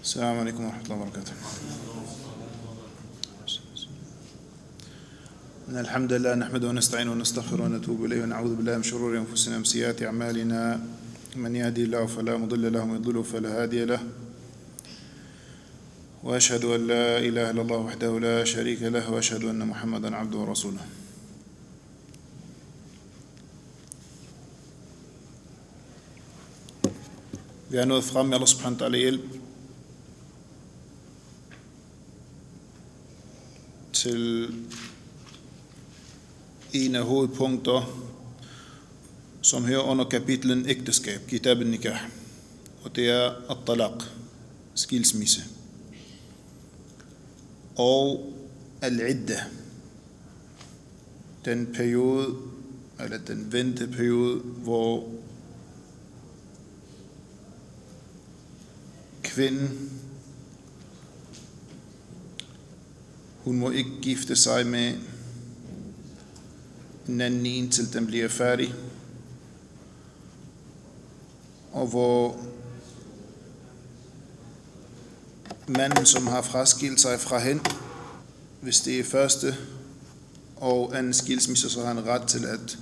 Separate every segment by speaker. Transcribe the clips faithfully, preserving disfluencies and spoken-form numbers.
Speaker 1: السلام عليكم ورحمة الله وبركاته. إن الحمد لله نحمده ونستعينه ونستغفره ونتوب إليه ونعوذ بالله من شرور أنفسنا ومن سيئات أعمالنا، من يهدي الله فلا مضل له ومن يضلل فلا هادي له، وأشهد أن لا إله إلا الله وحده لا شريك له، وأشهد أن محمدا عبده ورسوله. Vi er nået frem med Allah subhanahu wa ta'ala hjælp til en af hovedpunkter, som hører under kapitlen ægteskab, kitab al-nikah, og det er at-talaq, skilsmisse, og al-idda, den periode, eller den venteperiode, hvor kvinden, hun må ikke gifte sig med en anden indtil den bliver færdig, og hvor manden, som har fraskilt sig fra hende, hvis det er første og anden skilsmisse, så har han ret til at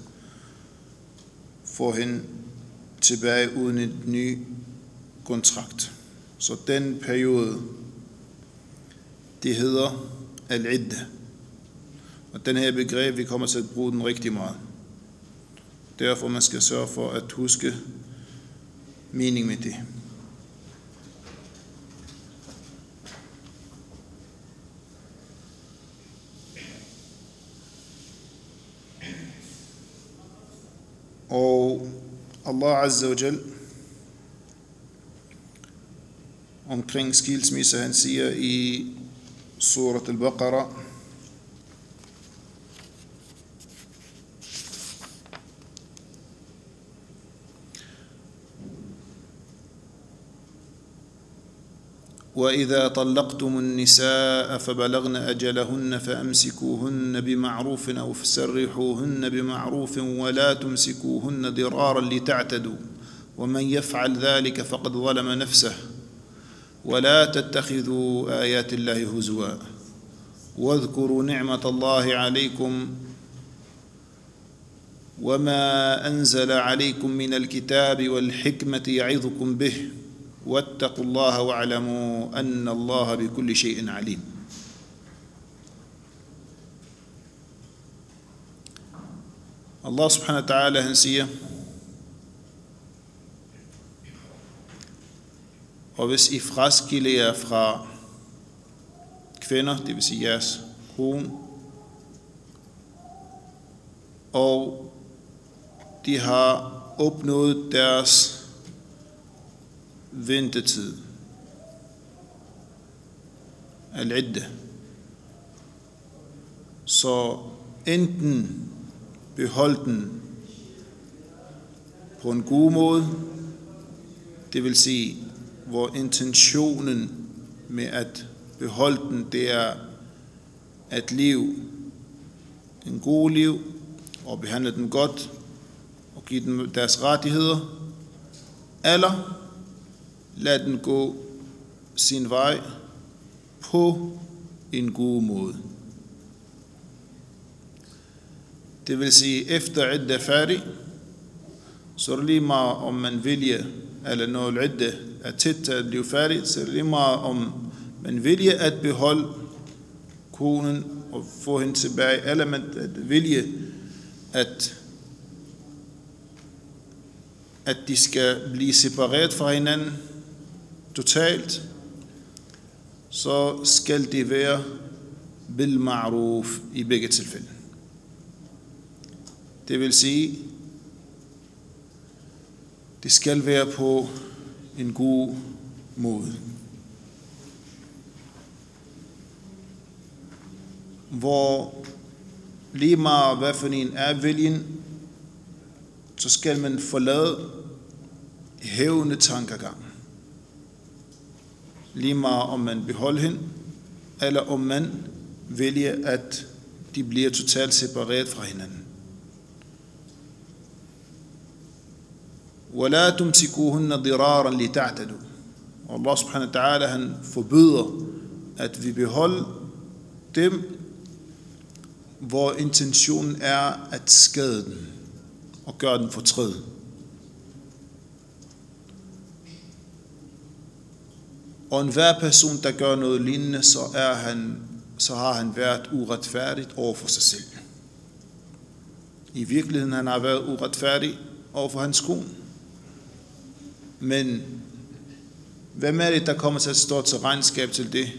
Speaker 1: få hende tilbage uden en ny kontrakt. Så den periode, det hedder al-idda. Og den her begreb, vi kommer til at bruge den rigtig meget. Derfor man skal sørge for at huske mening med det. Og Allah Azza wa Jal omkring skilsmisse, han siger i surat al-Baqarah, وَإِذَا طَلَّقْتُمُ النِّسَاءَ فَبَلَغْنَ أَجَلَهُنَّ فَأَمْسِكُوهُنَّ بِمَعْرُوفٍ أَوْ فَسَرِّحُوهُنَّ بِمَعْرُوفٍ وَلَا تُمْسِكُوهُنَّ ضِرَارًا لِتَعْتَدُوا وَمَنْ يَفْعَلْ ذَلِكَ فَقَدْ ظَلَمَ نَفْسَهُ ولا تتخذوا آيات الله هزوا واذكروا نعمة الله عليكم وما أنزل عليكم من الكتاب والحكمة يعظكم به واتقوا الله واعلموا أن الله بكل شيء عليم. Allah subhanahu wa ta'ala, han siger, og hvis I fraskiller jer fra kvinder, det vil sige jeres kone, og de har opnået deres ventetid, al-idda, så enten behold den på en god måde, det vil sige, hvor intentionen med at beholde den, det er at leve en god liv, og behandle dem godt, og give dem deres rettigheder, eller lad den gå sin vej på en god måde. Det vil sige, efter idda er færdig, så er det lige meget, om man vælger, eller når idda er tæt til at blive færdig, så er det lige meget, om man vælger at beholde konen og få hende tilbage, eller man vælger at, at de skal blive separeret fra hinanden totalt, så skal det være bil ma'ruf i begge tilfælde. Det vil sige, det skal være på en god måde, hvor lige meget hvad for en er viljen, så skal man forlade hævende tankegang. Lige meget om man beholder hende, eller om man vælger at de bliver totalt separeret fra hinanden. وَلَا تُمْسِكُوهُنَّ ضِرَارًا لِتَعْتَدُوا. Og Allah subhanahu wa ta'ala, han forbyder, at vi beholder dem, hvor intentionen er at skade den og gøre den fortræd. Og enhver person, der gør noget lignende, så, er han, så har han været uretfærdigt over for sig selv. I virkeligheden han har været uretfærdig over for hans kone. Men hvem er det, der kommer til at stå til regnskab til det?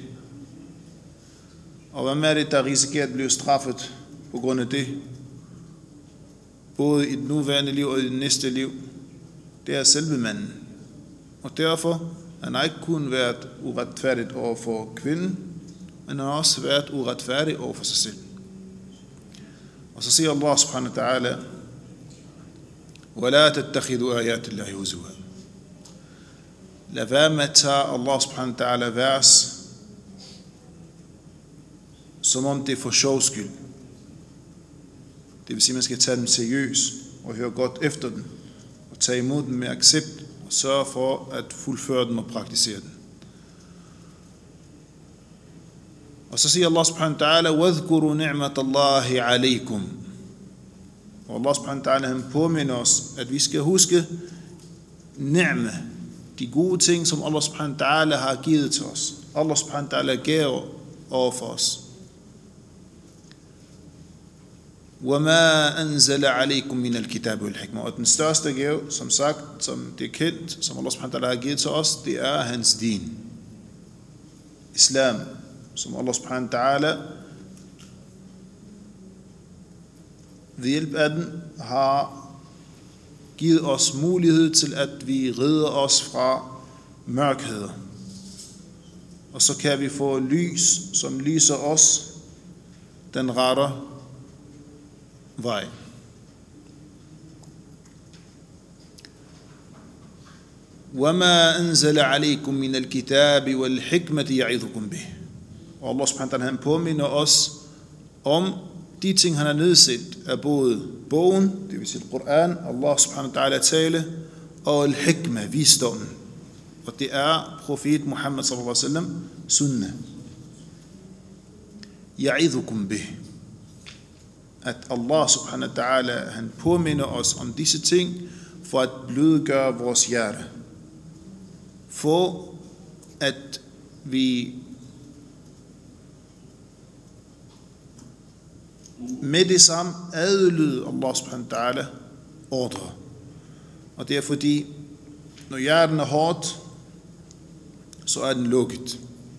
Speaker 1: Og hvem er det, der risikerer at blive straffet på grund af det? Både i det nuværende liv og i det næste liv. Det er selve manden. Og derfor han har ikke kun været uretfærdigt over for kvinden, men han har også været uretfærdig over for sig selv. Og så siger Allah subhanahu wa ta'ala, وَلَا تَتَّخِذُوا آيَاتِ اللَّهِ هُزُوًا. Lad være med at tage Allah subhanahu wa ta'ala vers, som om det er for sjov skyld. Det vil sige, at man skal tage dem seriøst og høre godt efter dem, og tage imod dem med accept, og sørge for at fuldføre dem og praktisere dem. Og så siger Allah subhanahu wa ta'ala, وَاذْكُرُوا نِعْمَةَ اللَّهِ عَلَيْكُمْ. Og Allah subhanahu wa ta'ala, han påminder os, at vi skal huske ni'ma, de gode ting, som Allah subhanahu wa ta'ala har givet til os. Allah subhanahu wa ta'ala gav over for os. وَمَا أَنزَلَ عَلَيْكُمْ مِنَ الْكِتَابِ وَالْحِكْمَةِ. Og den største gave, som sagt, som det er kendt, som Allah subhanahu wa ta'ala har givet til os, det er hans din. Islam, som Allah subhanahu wa ta'ala ved hjælp af den har givet os mulighed til, at vi redder os fra mørkheder. Og så kan vi få lys, som lyser os den rette vej. وَمَا أَنزَلَ عَلَيْكُمْ مِنَ الْكِتَابِ وَالْحِكْمَةِ يَعِظُكُمْ بِهِ. Og Allah subhanahu wa ta'ala, han påminder os om de ting, han har nedsat af både bogen, det vil sige Koran, Allah subhanahu wa ta'ala tale, og al-hikma, visdommen. Og det er profet Muhammad sallallahu alaihi wasallam, sunnah. Ya'idukum bih. At Allah subhanahu wa ta'ala, han påminder os om disse ting, for at blødgøre vores hjerte. For at vi med det samme adlyder Allah subhanahu wa ta'ala ordre. Og det er fordi, når hjerten er hårdt, så er den lukket.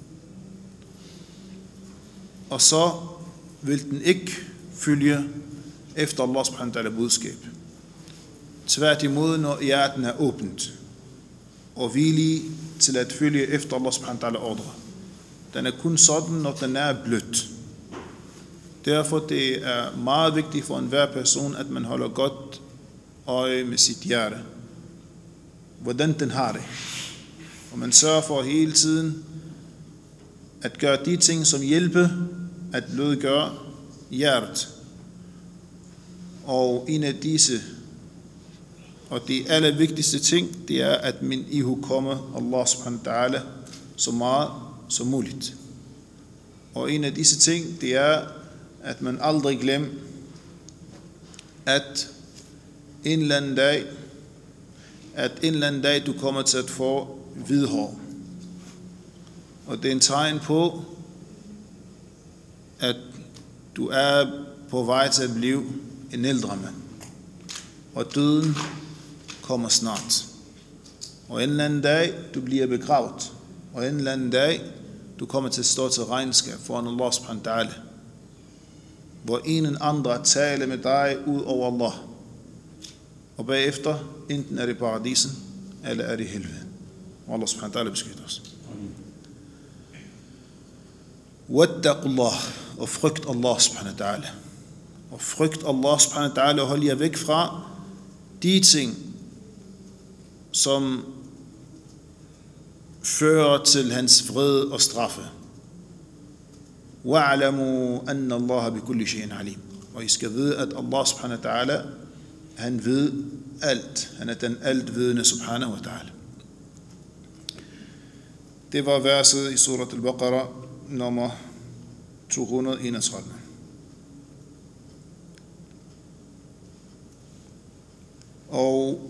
Speaker 1: Og så vil den ikke følge efter Allah subhanahu wa ta'ala budskab. Tværtimod, når hjerten er åbent og villig til at følge efter Allah subhanahu wa ta'ala ordre. Den er kun sådan, når den er blødt. Derfor det er meget vigtigt for enhver person, at man holder godt øje med sit hjerte. Hvordan den har det. Og man sørger for hele tiden at gøre de ting, som hjælper at blødgøre hjertet. Og en af disse, og det allervigtigste ting, det er, at man ihukommer Allah subhanahu wa ta'ala så meget som muligt. Og en af disse ting, det er, at man aldrig glemmer, at en eller anden dag, at en eller anden dag, du kommer til at få hvid hår. Og det er en tegn på, at du er på vej til at blive en ældre mand. Og døden kommer snart. Og en eller anden dag, du bliver begravet. Og en eller anden dag, du kommer til at stå til regnskab foran Allah subhanahu wa ta'ala. Hvor ingen andre taler med dig ud over Allah. Og bagefter, enten er det paradisen, eller er det helvede. Og Allah subhanahu wa ta'ala beskytter os. Wattaqullah, og frygt Allah subhanahu wa ta'ala. Og frygt Allah subhanahu wa ta'ala, og hold jer væk fra de ting, som fører til hans vrede og straffe. وَعْلَمُوا أَنَّ اللَّهَ بِكُلِّ شَيْءٍ عَلِيمٌ. Og I skal vide, at Allah subhanahu wa ta'ala, han ved alt. Han er den altvidende subhanahu wa ta'ala. Det var verset i Surat al-Baqarah nummer to hundrede og enogtredive. Og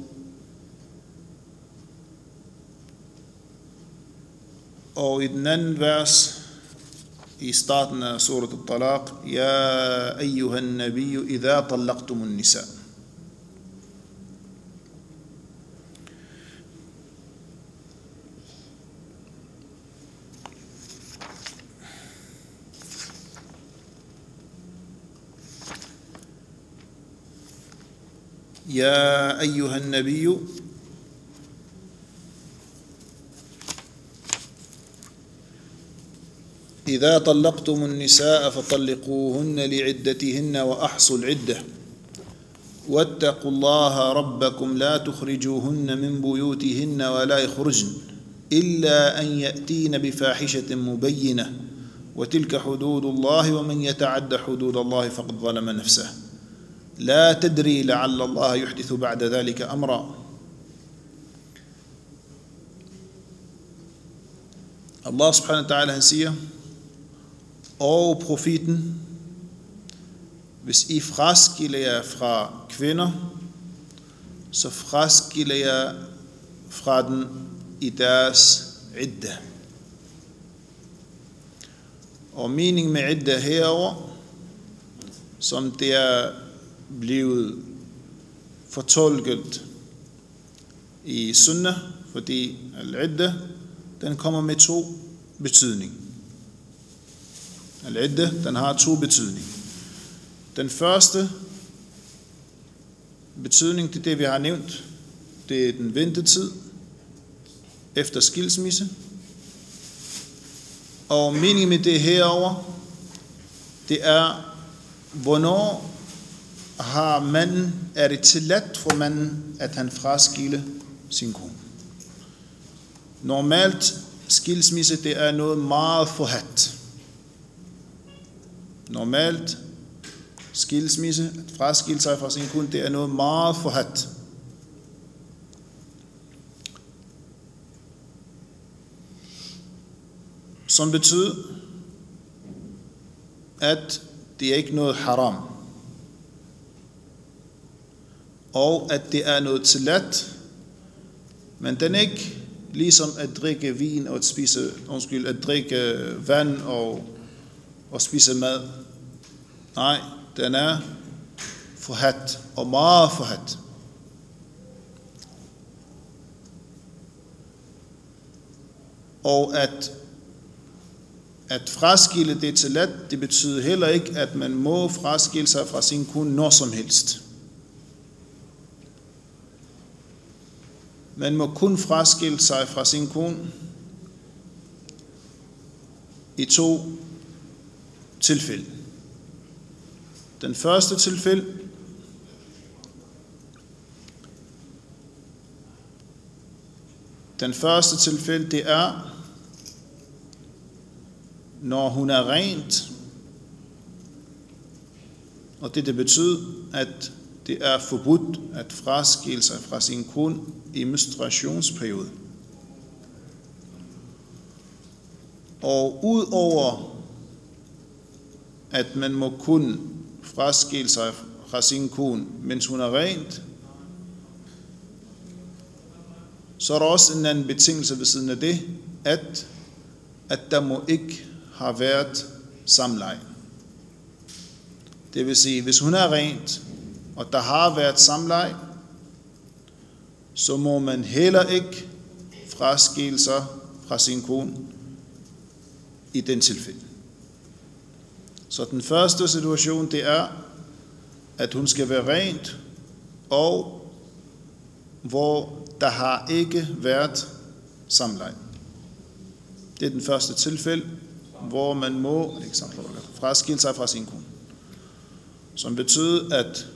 Speaker 1: og i den anden vers i starten af Surat al-Talaq, Ja ayyuhan nabiyyu idha talaqtumun nisa. يا أيها النبي إذا طلقتم النساء فطلقوهن لعدتهن وأحصوا العدة واتقوا الله ربكم لا تخرجوهن من بيوتهن ولا يخرجن إلا أن يأتين بفاحشة مبينة وتلك حدود الله ومن يتعد حدود الله فقد ظلم نفسه لا تدري لعل الله يحدث بعد ذلك أمرا. Allah subhanahu wa ta'ala han siger, og profeten, hvis I fraskiller jer fra kvinder, så fraskiller jer fra den i deres idda. Og meningen med idda herover, som det er blevet fortolket i sunnah, fordi al-idda, den kommer med to betydning. Al-idda, den har to betydning. Den første betydning, det er det, vi har nævnt, det er den ventetid efter skilsmisse. Og meningen med det herover, det er, hvornår har manden, er det tilladt for manden, at han fraskiller sin kone. Normalt skilsmisse, det er noget meget forhadt. Normalt skilsmisse, at fraskille sig fra sin kone, det er noget meget forhadt. Som betyder, at det er ikke noget haram. Og at det er noget tilladt, men den er ikke ligesom at drikke vin og at spise, undskyld, at drikke vand og, og spise mad. Nej, den er forhadt og meget forhadt. Og at at fraskille det tilladt, det betyder heller ikke, at man må fraskille sig fra sin kone når som helst. Man må kun fraskille sig fra sin kone i to tilfælde. Den første tilfælde, den første tilfælde, det er, når hun er rent, og det, det betyder, at det er forbudt at fraskille sig fra sin kone i menstruationsperiode. Og udover at man må kun fraskille sig fra sin kone, mens hun er rent, så er der også en anden betingelse ved siden af det, at, at der må ikke have været samleje. Det vil sige, hvis hun er rent, og der har været samleje, så må man heller ikke fraskille sig fra sin kone i den tilfælde. Så den første situation, det er, at hun skal være rent, og hvor der har ikke været samleje. Det er den første tilfælde, hvor man må fraskille sig fra sin kone. Som betyder, at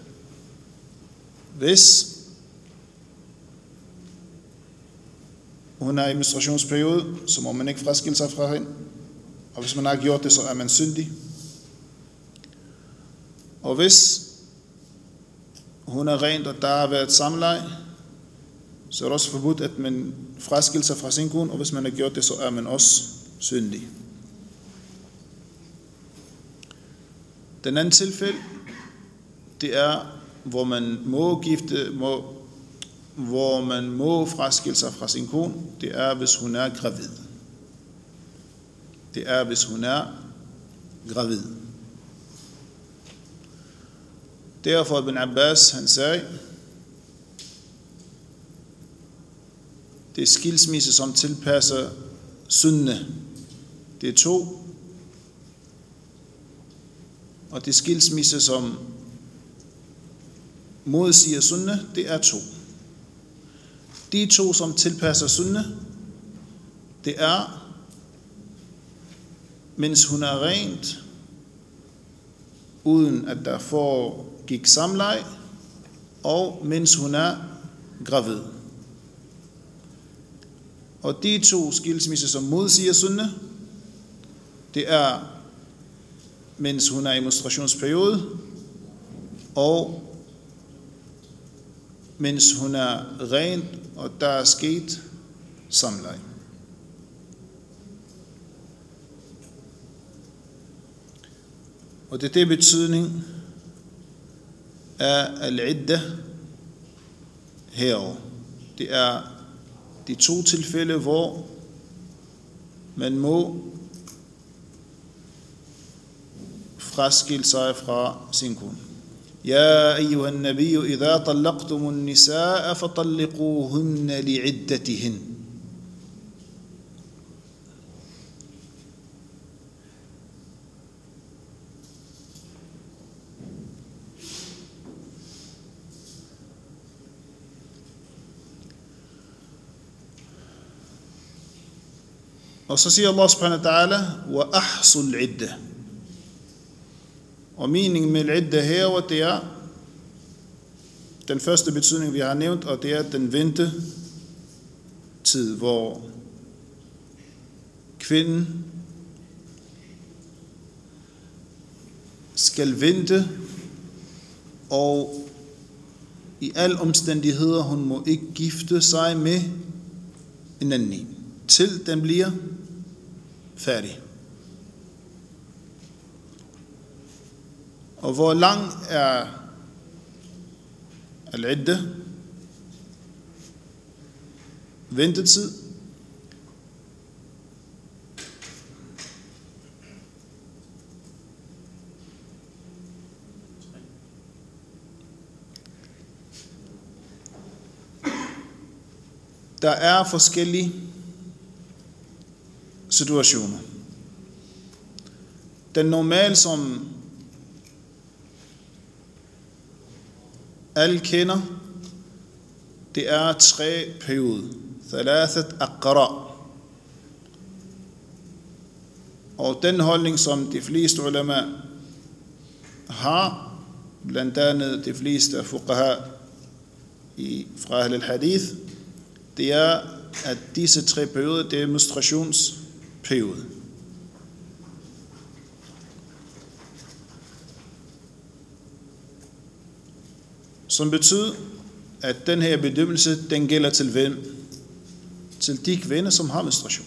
Speaker 1: hvis hun er i menstruationsperiode, så må man ikke fraskille sig fra hende. Og hvis man har gjort det, så er man syndig. Og hvis hun er rent, og der har været samleje, så er det også forbudt, at man fraskiller sig fra sin kone, og hvis man har gjort det, så er man også syndig. Den anden tilfælde, det er, hvor man må gifte, må, hvor man må fraskille sig fra sin kone, det er, hvis hun er gravid. Det er, hvis hun er gravid. Derfor Ibn Abbas, han sagde, det er skilsmisse, som tilpasser sunne. Det er to. Og det skilsmisse, som modsiger sunne, det er to. De to, som tilpasser sunne, det er, mens hun er rent, uden at der foregik samleje, og mens hun er gravid. Og de to skilsmisser, som modsiger sunne, det er, mens hun er i menstruationsperiode, og mens hun er ren, og der er sket samleje. Og det er det betydning af al-idda herovre. Det er de to tilfælde, hvor man må fraskille sig fra sin kone. يا أيها النبي إذا طلقتم النساء فطلقوهن لعدتهن. Og så siger Allah subhanahu wa ta'ala, وَأَحْصُ الْعِدَّةِ. Og meningen med al-idda her, det er den første betydning, vi har nævnt, og det er den vente tid, hvor kvinden skal vente, og i alle omstændigheder, hun må ikke gifte sig med en anden, til den bliver færdig. Og hvor lang er al-idda, ventetid? Der er forskellige situationer. Den normale, som alle kender, det er tre perioder. Thalathat aqra. Og den holdning, som de fleste ulama har, blandt andet de fleste fuqaha i fra Ahl al-Hadith, det er, at disse tre perioder, det er menstruationsperiode. Som betyder, at den her bedømmelse, den gælder til hvem? Til de kvinder, som har menstruation.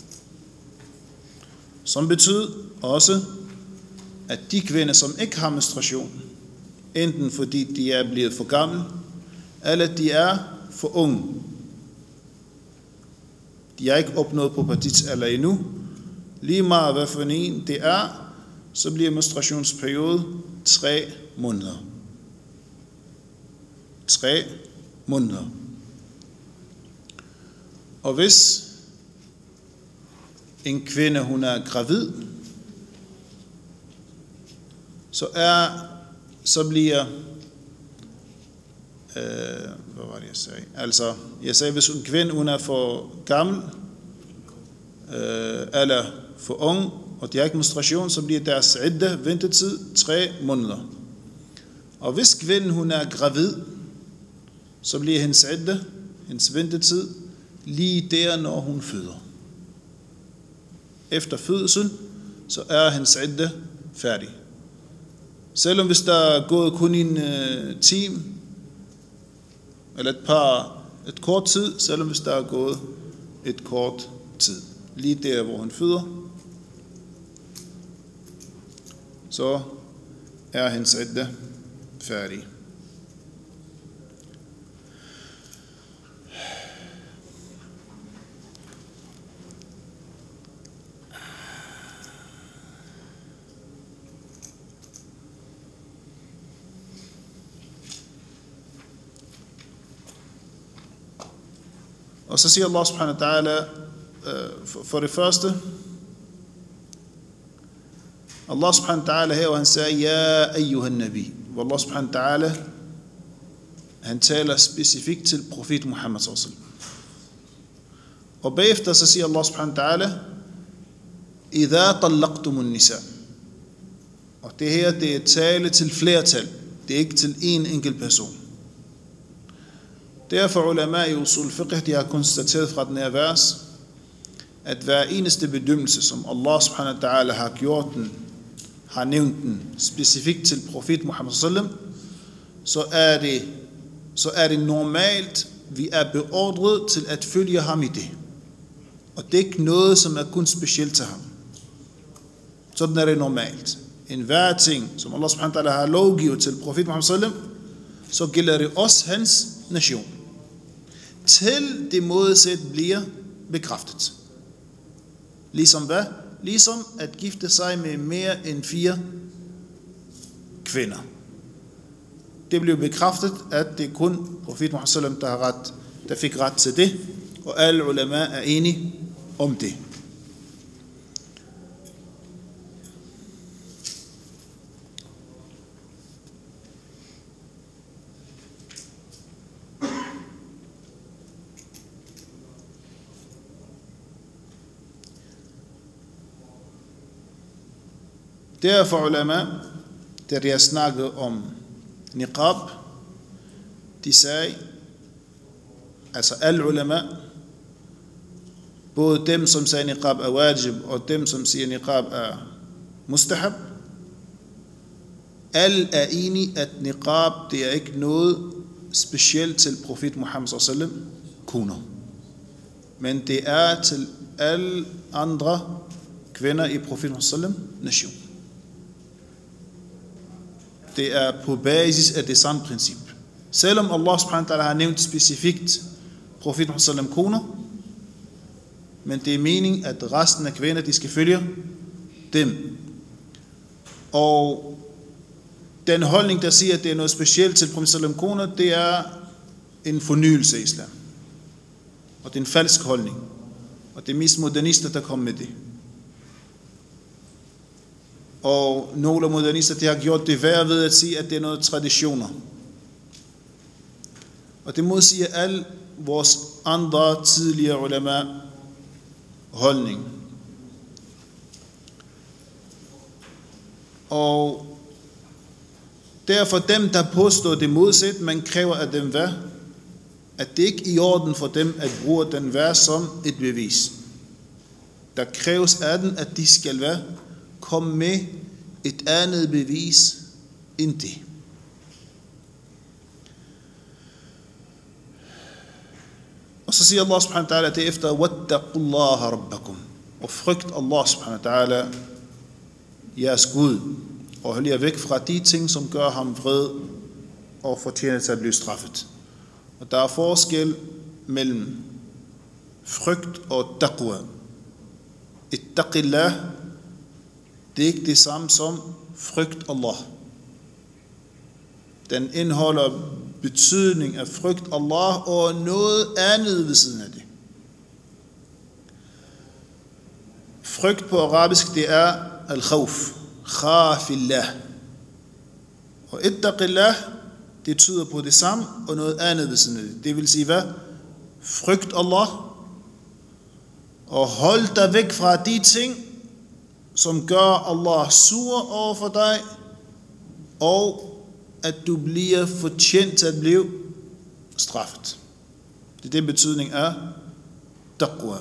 Speaker 1: Som betyder også, at de kvinder, som ikke har menstruation, enten fordi de er blevet for gamle, eller de er for unge, de har ikke opnået pubertetsalder endnu, lige meget hvad for en det er, så bliver menstruationsperiode tre måneder. Tre måneder. Og hvis en kvinde, hun er gravid, så er, så bliver, øh, hvad var det jeg sagde? Altså, jeg sagde, hvis en kvinde, hun er for gammel, øh, eller for ung, og de har ikke menstruation, så bliver deres idda, ventetid, tre måneder. Og hvis kvinden, hun er gravid, så bliver hendes idda, hendes ventetid, lige der, når hun føder. Efter fødsel, så er hendes idda færdig. Selvom hvis der er gået kun en uh, time, eller et par et kort tid, selvom hvis der er gået et kort tid. Lige der, hvor han føder, så er hans idda færdig. Og så siger Allah subhanahu wa ta'ala for det første, Allah subhanahu wa ta'ala her, og han siger, ja, ayyuhan nabi. Og Allah subhanahu wa ta'ala, han taler specifikt til profet Muhammad sallallahu alaihi wasallam. Og bagefter så siger Allah subhanahu wa ta'ala, idha tallaqtumun nisa. Og det her, det er tale til flertal. Det er ikke til en enkelt person. Derfor ulama i usul fiqh, de har konstateret fra den her vers, at hver eneste bedømmelse, som Allah subhanahu wa ta'ala har gjort den, har nævnt den specifikt til profet Muhammad sallallahu alaihi wasallam, så er det, så er det normalt, vi er beordret til at følge ham i det. Og det er ikke noget, som er kun specielt til ham. Sådan er det normalt. En hver ting, som Allah subhanahu wa ta'ala har lovgivet til profet Muhammad sallallahu alaihi wasallam, så gælder det også hans nation. Til det modsæt bliver bekræftet. Ligesom hvad? Ligesom at gifte sig med mere end fire kvinder. Det blev bekræftet, at det er kun profet Muhammad sallallahu alaihi wasallam, der, har ret, der fik ret til det, og alle ulama er enige om det. Derfor ulama, der jeg snakkede om niqab, de sagde, altså alle ulama, både dem som sagde niqab er wajib, og dem som siger niqab er mustahab, alle er enige, at niqab, det er ikke noget specielt til profet Muhammad sallallahu alaihi wasallam kunder. Men det er til alle andre kvinder i profet Muhammad sallallahu alaihi wasallam nation. Det er på basis af det samme princip. Selvom Allah subhanahu wa ta'ala har nævnt specifikt profet Muhammad sallallahu alaihi wasallam koner, men det er meningen, at resten af kvinder, de skal følge dem. Og den holdning, der siger, at det er noget specielt til profet sallallahu alaihi wasallam koner, det er en fornyelse i islam. Og det er en falsk holdning. Og det er mest modernister, der kommer med det. Og nogle modernister, de har gjort det værd ved at sige, at det er noget traditioner. Og det modsiger alle vores andre tidligere ulama holdning. Og derfor dem, der påstår det modsat, man kræver af dem hvad? At det ikke er i orden for dem at bruge den vers som et bevis. Der kræves af dem, at de skal være komme med et andet bevis end det. Og så siger Allah subhanahu wa ta'ala derefter, wattaqullaha rabbakum, og frygt Allah subhanahu wa ta'ala, jeres Gud, og hold jer væk fra de ting, som gør ham vred og fortjener til at blive straffet. Og der er forskel mellem frygt og taqwa. Ittaqillah, det er ikke det samme som frygt Allah. Den indeholder betydning af frygt Allah og noget andet ved siden af det. Frygt på arabisk, det er al-khawf, khafillah. Og ittaqillah, det tyder på det samme og noget andet ved siden af det. Det vil sige hvad? Frygt Allah og hold dig væk fra de ting, som gør Allah sur over for dig, og at du bliver fortjent til at blive straffet. Det er det betydning af taqwa.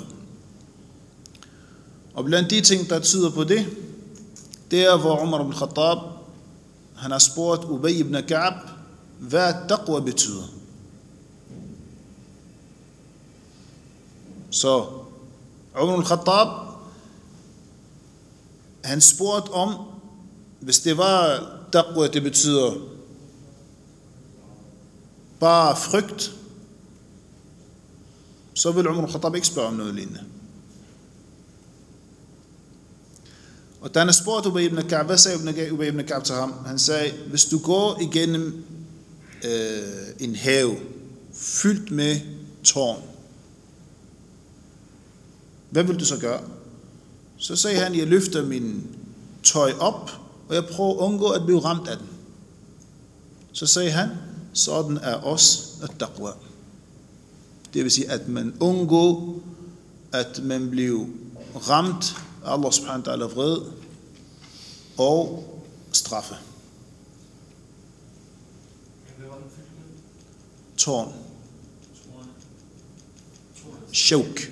Speaker 1: Og blandt de ting, der tyder på det, det er, hvor Umar ibn Khattab, han har spurgt Ubay ibn Ka'b, hvad taqwa betyder. Så Umar al-Khattab, han spurgte om, hvis det var taqwa, det betyder bare frygt, så vil Umar al-Khattab ikke spørge om noget lignende. Og da han spurgte Ubay ibn Ka'b, hvad sagde Ubay ibn Ka'b til ham? Han sagde, hvis du går igennem øh, en have fyldt med tårn, hvad vil du så gøre? Så sagde han, jeg løfter min tøj op, og jeg prøver at undgå at blive ramt af den. Så sagde han, sådan er også at-taqwa. Det vil sige, at man undgår, at man bliver ramt af Allah subhanahu wa ta'ala vred og straffe. Tårn. Shawk.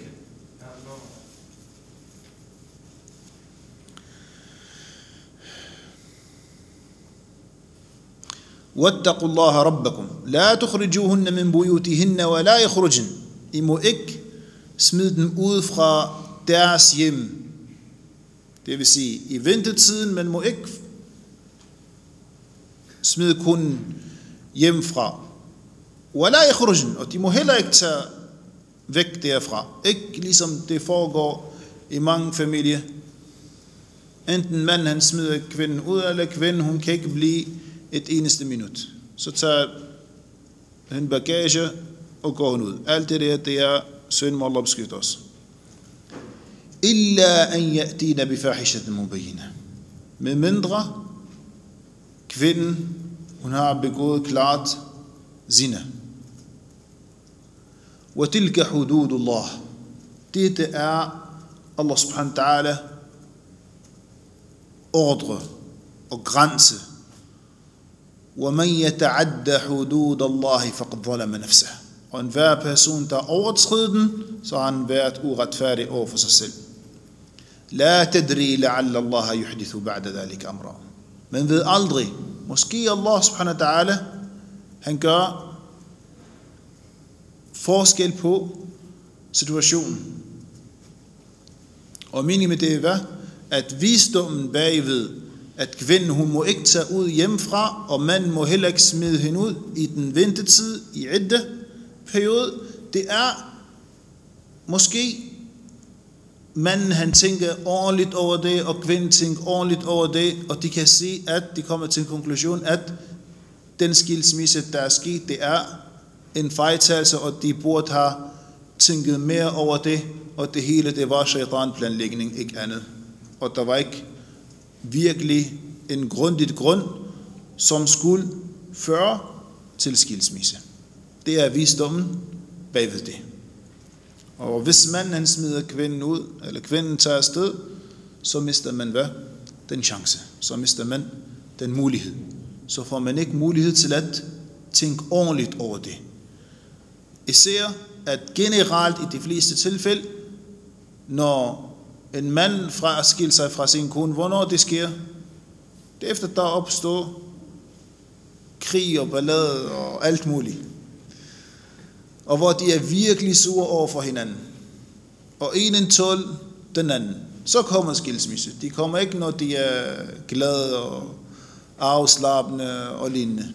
Speaker 1: واتقوا الله ربكم لا تخرجوهن من بيوتهن ولا يخرجن. I må ikke smide dem ud fra deres hjem. Det vil sige, i ventetiden, man må ikke smide kunden hjemmefra. ولا يخرجن. Og de må heller ikke tage væk derfra. Ikke ligesom det foregår i mange familier. Enten manden han smider kvinden ud, eller kvinden hun kan ikke blive et eneste minut. Så tager hun bagage og går hun ud. Alt det der, det er synd, må Allah beskytte os. Illa an ya'tina bi fahishatin mubayyinah. Med mindre kvinden, hun har begået klart zina. Wa tilka hududullah. Dette er Allah subhanahu wa ta'ala ordre og grænse. وَمَنْ يَتَعَدَّ حُدُودَ اللَّهِ فَقَدْ ظَلَمَ نَفْسَهُ. Og enhver person, der overtræder den, så har han været uretfærdig over for sig selv. لَا تَدْرِي لَعَلَّ اللَّهَ يُحْدِثُ بَعْدَ ذَلِكَ أَمْرًا. Men ved aldrig, måske Allah subhanahu wa ta'ala, han gør forskel på situationen. Og meningen med det er, hvad? At visdommen bagved, at kvinden hun må ikke tage ud hjemmefra, og manden må heller ikke smide hende ud i den ventetid, i idda periode. Det er måske manden han tænker ordentligt over det, og kvinden tænker ordentligt over det, og de kan se, at de kommer til en konklusion, at den skilsmisse, der er sket, det er en fejltagelse, og de burde have tænket mere over det, og det hele, det var shaitan-planlægning, ikke andet. Og der var ikke virkelig en grundigt grund, som skulle føre til skilsmisse. Det er visdommen bagved det. Og hvis manden han smider kvinden ud, eller kvinden tager afsted, så mister man hvad? Den chance. Så mister man den mulighed. Så får man ikke mulighed til at tænke ordentligt over det. Især at generelt i de fleste tilfælde, når en mand fra at skille sig fra sin kone, hvornår det sker? Det er efter, der opstår krig og ballade og alt muligt. Og hvor de er virkelig sure over for hinanden. Og en en tål den anden. Så kommer skilsmisse. De kommer ikke, når de er glade og afslappende og lignende.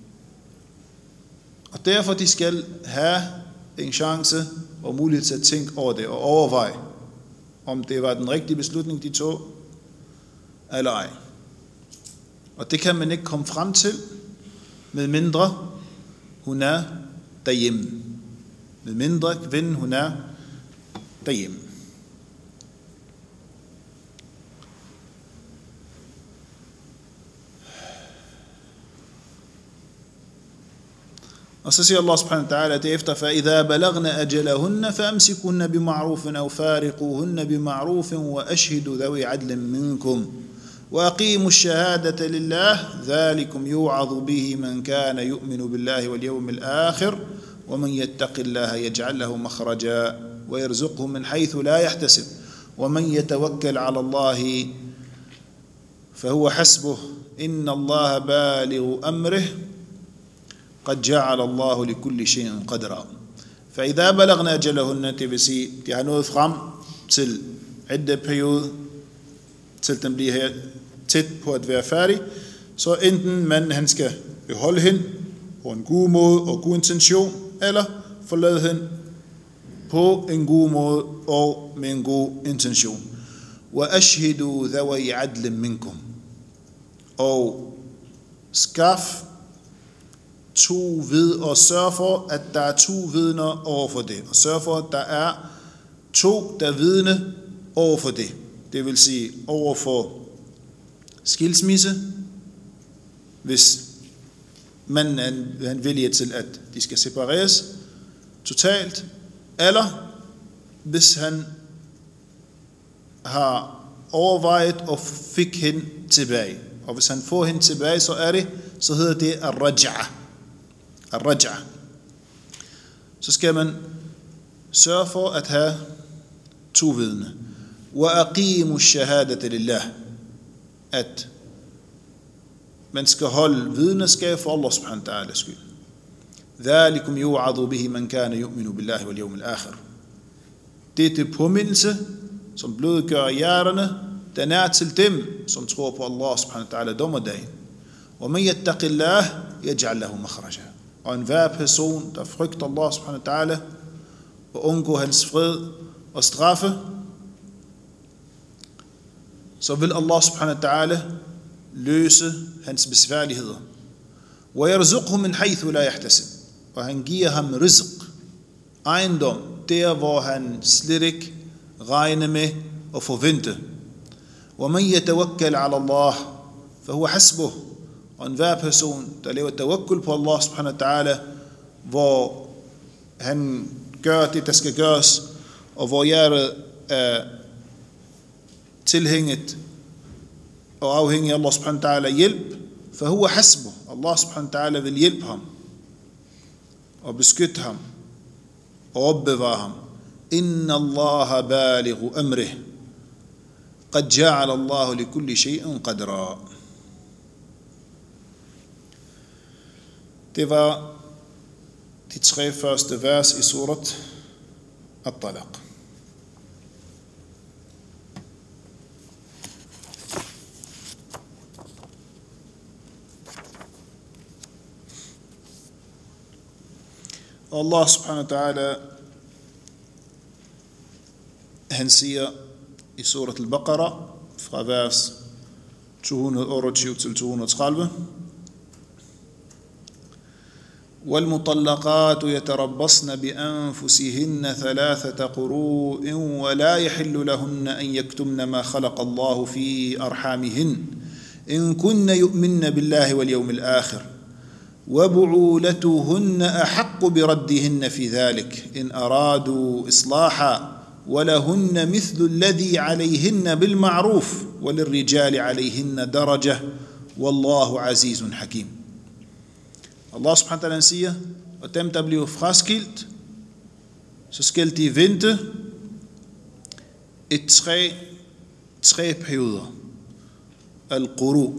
Speaker 1: Og derfor de skal have en chance og mulighed til at tænke over det og overveje, om det var den rigtige beslutning, de tog, eller ej. Og det kan man ikke komme frem til, med mindre hun er derhjemme. Med mindre kvinden, hun er derhjemme. Og så siger Allah subhanahu wa ta'ala derefter, فَإِذَا بَلَغْنَ أَجَلَهُنَّ فَأَمْسِكُهُنَّ بِمَعْرُوفٍ أَوْ فَارِقُوهُنَّ بِمَعْرُوفٍ وَأَشْهِدُوا ذَوِي عَدْلٍ مِنْكُمْ وَأَقِيمُوا الشَّهَادَةَ لِلَّهِ ذَلِكُمْ يُوعَظُ بِهِ مَنْ كَانَ يُؤْمِنُ بِاللَّهِ وَالْيَوْمِ الْآخِرِ وَمَنْ يَتَّقِ اللَّهَ يَجْعَلْ لَهُ مَخْرَجًا وَيَرْزُقْهُ مِنْ حَيْثُ لَا يَحْتَسِبُ وَمَنْ يَتَوَكَّلْ عَلَى اللَّهِ فَهُوَ حَسْبُهُ إِنَّ اللَّهَ بَالِغُ أَمْرِهِ قد جعل الله لكل شيء قدرا فَإِذَا بَلَغْنَا أَجَلَهُنَّ, det vil sige, de har nået frem til iddeperiode, til den bliver her tæt på at være færdig, så enten manden han skal beholde hende på en god måde og god intention, eller forlade hende på en god måde og med en god intention. وَأَشْهِدُوا ذَوَيْ عَدْلٍ مِنْكُمْ, og skaf to ved og sørg for, at der er to vidner over for det. Og sørg for, at der er to, der vidne over for det. Det vil sige over for skilsmisse, hvis manden han viljer til, at de skal separeres totalt, eller hvis han har overvejet og fik hende tilbage. Og hvis han får hende tilbage, så er det, så hedder det al-raj'a. Al-raj'a. Så skal man sørge for at have to vidne. وَأَقِيمُوا الشَّهَادَةَ لِلَّهِ, at man skal holde vidneskab for Allah subhanahu wa ta'ala skyld. ذَلِكُمْ يُوعَظُ بِهِ مَنْ كَانَ يُؤْمِنُ بِاللَّهِ وَالْيَوْمِ الْآخِرِ. Det er det påmindelse, som blødgør hjerterne, den er til dem, som tror på Allah subhanahu wa ta'ala dommerdagen. وَمَنْ يَتَّقِ اللَّهِ يَجْعَلْ لَهُ مَخْرَجًا. Og enhver person, der frygter Allah subhanahu wa ta'ala og undgår hans fred og straffe, så vil Allah subhanahu wa ta'ala løse hans besværligheder. وَيَرْزُقْهُ مِنْ حَيْثُ لَا يَحْتَسِبْ. Og han giver ham rizq, ejendom, der hvor han slet ikke regner med og forvente. وَمَنْ يَتَوَكَّلْ عَلَى اللَّهِ فَهُوَ حَسْبُهُ. Og enhver person, der lever tawakkul på Allah subhanahu wa ta'ala, hvor han gør det, der skal gøres, og hvor hjertet er tilhænget og afhængig af Allah subhanahu wa ta'ala hjælp, فَهُوَ حَسْبُهُ. Allah subhanahu wa ta'ala vil hjælpe ham og beskytte ham og opbevare ham. إِنَّ اللَّهَ بَالِغُ أَمْرِهِ قَدْ جَعَلَ اللَّهُ لِكُلِّ شَيْءٍ قَدْرًا. Det var de tre første vers i surat At-Talaq. Allah subhanahu wa ta'ala, han siger i surat Al-Baqarah fra vers to hundrede og otteogtyve til to hundrede og tredive: وَالْمُطَلَّقَاتُ يَتَرَبَّصْنَ بِأَنفُسِهِنَّ ثَلَاثَةَ قُرُوءٍ وَلَا يَحِلُّ لَهُنَّ أَنْ يَكْتُمْنَ مَا خَلَقَ اللَّهُ فِي أَرْحَامِهِنَّ إِنْ كُنَّ يُؤْمِنَّ بِاللَّهِ وَالْيَوْمِ الْآخِرِ وَبُعُولَتُهُنَّ أَحَقُّ بِرَدِّهِنَّ فِي ذَلِكَ إِنْ أَرَادُوا إِصْلَاحًا وَلَهُنَّ مِثْلُ الَّذِي عَلَيْهِنَّ بِالْمَعْرُوفِ وَلِلرِّجَالِ عَلَيْهِنَّ دَرَجَةٌ وَاللَّهُ عَزِيزٌ حَكِيمٌ. Allah subhanahu wa ta'ala siger, og dem der bliver fraskilt, så skal de vente et tre, tre perioder. Al-Quru.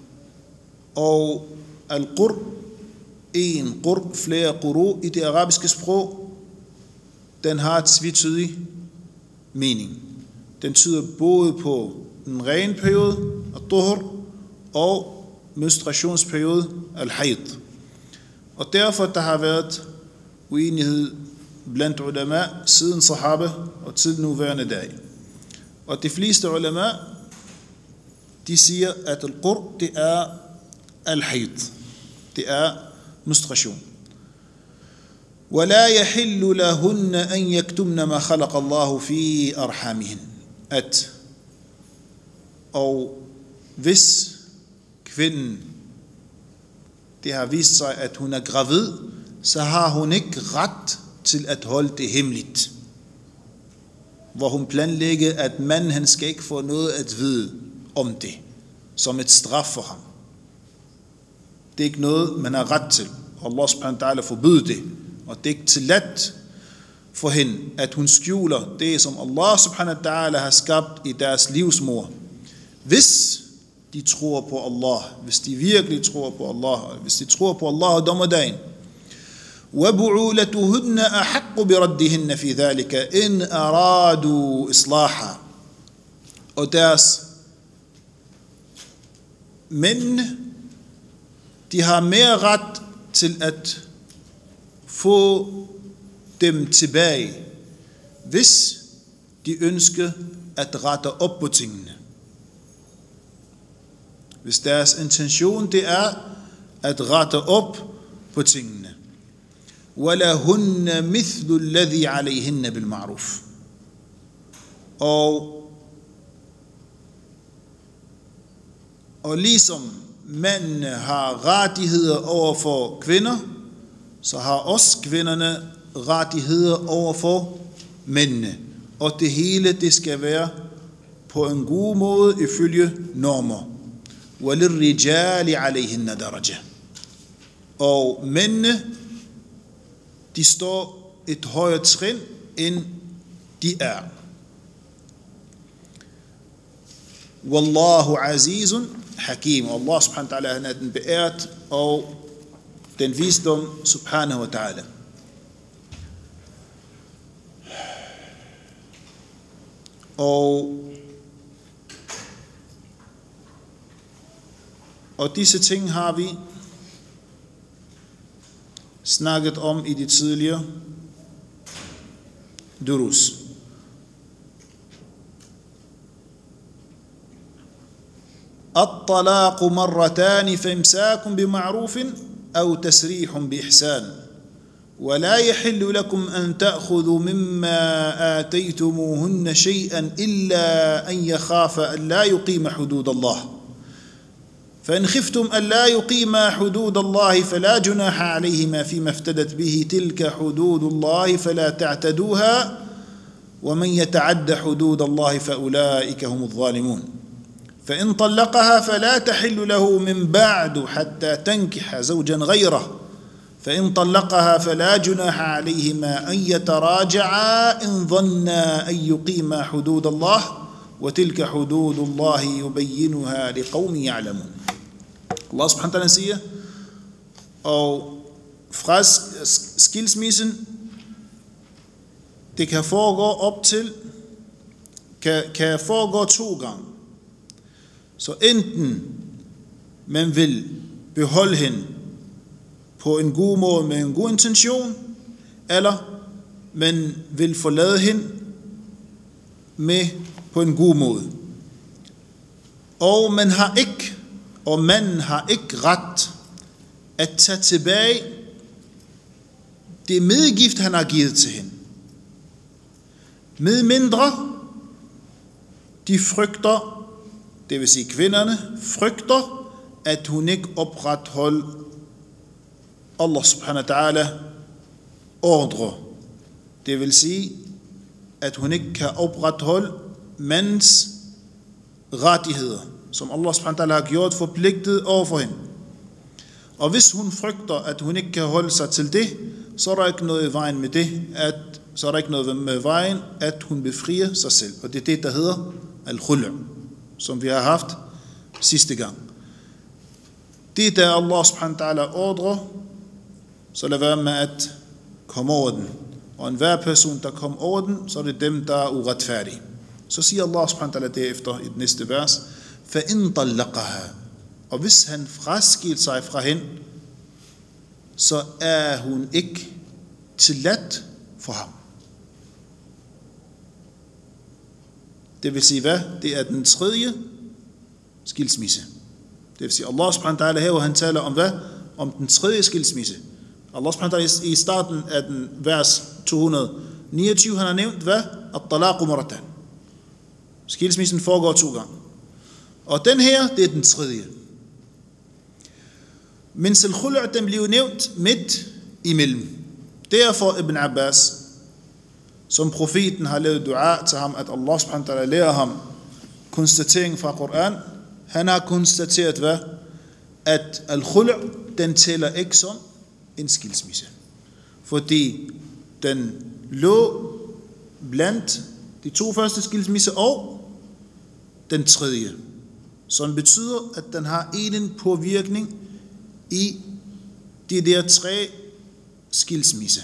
Speaker 1: Og Al-Qur, en Qur, flere Quru i det arabiske sprog, den har et tvetydig mening. Den tyder både på en ren periode, al-Tuhur, og menstruationsperiode, al-Hayd. Og derfor der har været uenighed blandt ulama siden sahaba og til nuværende dag. Og de fleste ulama, de siger, at al-Qur, det er al-Hayd. Det er menstruation. وَلَا يَحِلُّ لَهُنَّ أَنْ يَكْتُمْنَ مَا خَلَقَ اللَّهُ فِي أَرْحَامِهِنَّ. At og hvis kvinden, det har vist sig, at hun er gravid, så har hun ikke ret til at holde det hemmeligt. Hvor hun planlægger, at manden han skal ikke få noget at vide om det, som et straf for ham. Det er ikke noget, man har ret til. Allah subhanahu wa ta'ala forbyder det. Og det er ikke tilladt for hende, at hun skjuler det, som Allah subhanahu wa ta'ala har skabt i deres livsmor. Hvis de tror på Allah, hvis de virkelig tror på Allah, hvis de tror på Allah og dommerdagen. وَبُعُولَتُهُنَّ أَحَقُّ بِرَدِّهِنَّ فِي ذَلِكَ إِنْ أَرَادُوا إِصْلَاحًا. Og deres mænd, de har mere ret til at få dem tilbage, hvis de ønsker at rette op på tingene. Hvis deres intention det er at rette op på tingene. وَلَهُنَّ مِثْلُ الَّذِي عَلَيْهِنَّ بِالْمَعْرُوفِ. Og Og ligesom mændene har rettigheder over for kvinder, så har også kvinderne rettigheder over for mændene. Og det hele, det skal være på en god måde ifølge normer. وَلِلرِّجَالِ عَلَيْهِنَّ دَرَجَةً. Og mændene, de står et højere trin, end de er. Wallahu azizun hakim. Allah subhanahu wa ta'ala, han er den beæret og den visdom subhanahu wa ta'ala. Og, og disse ting har vi snakket om i de tidligere durus. الطلاق مرتان فامساك بمعروف أو تسريح بإحسان ولا يحل لكم أن تأخذوا مما آتيتموهن شيئا إلا أن يخاف أن لا يقيم حدود الله فإن خفتم أن لا يقيم حدود الله فلا جناح عليهما فيما افتدت به تلك حدود الله فلا تعتدوها ومن يتعد حدود الله فأولئك هم الظالمون فإن طلقها فلا تحل له من بعد حتى تنكح زوجا غيره فإن طلقها فلا جناح عليهما أن يتراجعا إن ظنا أن يقيما حدود الله وتلك حدود الله يبينها لقوم يعلمون. Allah subhanahu wa ta'ala siger, og fra skilsmissen, det kan foregå op til, kan, kan foregå to gange. Så enten man vil beholde hende på en god måde med en god intention, eller man vil forlade hende med på en god måde. Og man har ikke, og manden har ikke ret at tage tilbage det medgift, han har givet til hende. Med mindre de frygter, det vil sige kvinderne, frygter, at hun ikke opretholder Allah subhanahu wa ta'ala ordre. Det vil sige, at hun ikke kan opretholde mandens rettigheder, som Allah subhanahu wa ta'ala har gjort forpligtet over for hende. Og hvis hun frygter, at hun ikke kan holde sig til det, så er der ikke noget i vejen med det, at, så er der ikke noget med vejen, at hun befrier sig selv. Og det er det, der hedder al-khul', som vi har haft sidste gang. Det der Allah subhanahu wa ta'ala ordrer, så lad være med at komme over den. Og enhver person, der kommer over den, så er det dem, der er uretfærdige. Så siger Allah subhanahu wa ta'ala derefter i det næste vers, فَإِنْ طَلَّقَهَا. Og hvis han fraskilte sig fra hende, så er hun ikke tilladt for ham. Det vil sige hvad? Det er den tredje skilsmisse. Det vil sige Allah subhanahu wa ta'ala her, han taler om hvad? Om den tredje skilsmisse. Allah subhanahu wa ta'ala i starten af den vers to hundrede og niogtyve, han har nævnt hvad? At-talaqu marratan. Skilsmissen foregår to gange. Og den her, det er den tredje. Men al-khul', den blev nævnt midt imellem. Derfor Ibn Abbas, som profeten har lavet dua til ham, at Allah subhanahu wa ta'ala lærer ham konstatering fra Koran, han har konstateret hvad? At al-khul', den tæller ikke som en skilsmisse. Fordi den lå blandt de to første skilsmisse og den tredje. Som betyder, at den har en påvirkning i de der tre skilsmisse.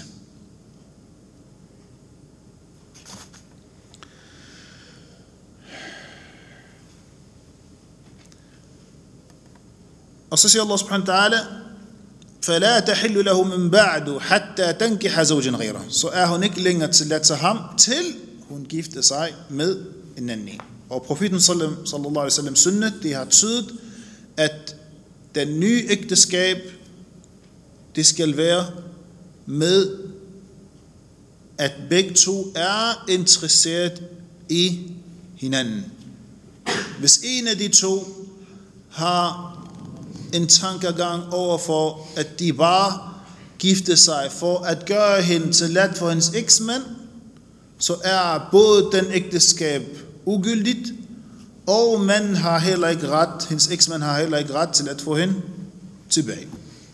Speaker 1: Og så siger Allah subhanahu wa ta'ala, فَلَا تَحِلُّ لَهُ مِنْ بَعْدُ حَتَّى تَنْكِحَ زَوْجًا غَيْرَهُ. Så er hun ikke længere tilladt til ham, til hun gifter sig med en anden en. Og profeten sallallahu alaihi wasallam sunnet, det har tydet, at den nye ægteskab, det skal være med, at begge to er interesseret i hinanden. Hvis en af de to har en tankegang overfor, at de bare gifter sig for at gøre hende til lat for hendes eksmand, så er både den ægteskab ugyldigt, og manden har heller ikke ret, hendes eksmand har heller ikke ret til at få hende tilbage.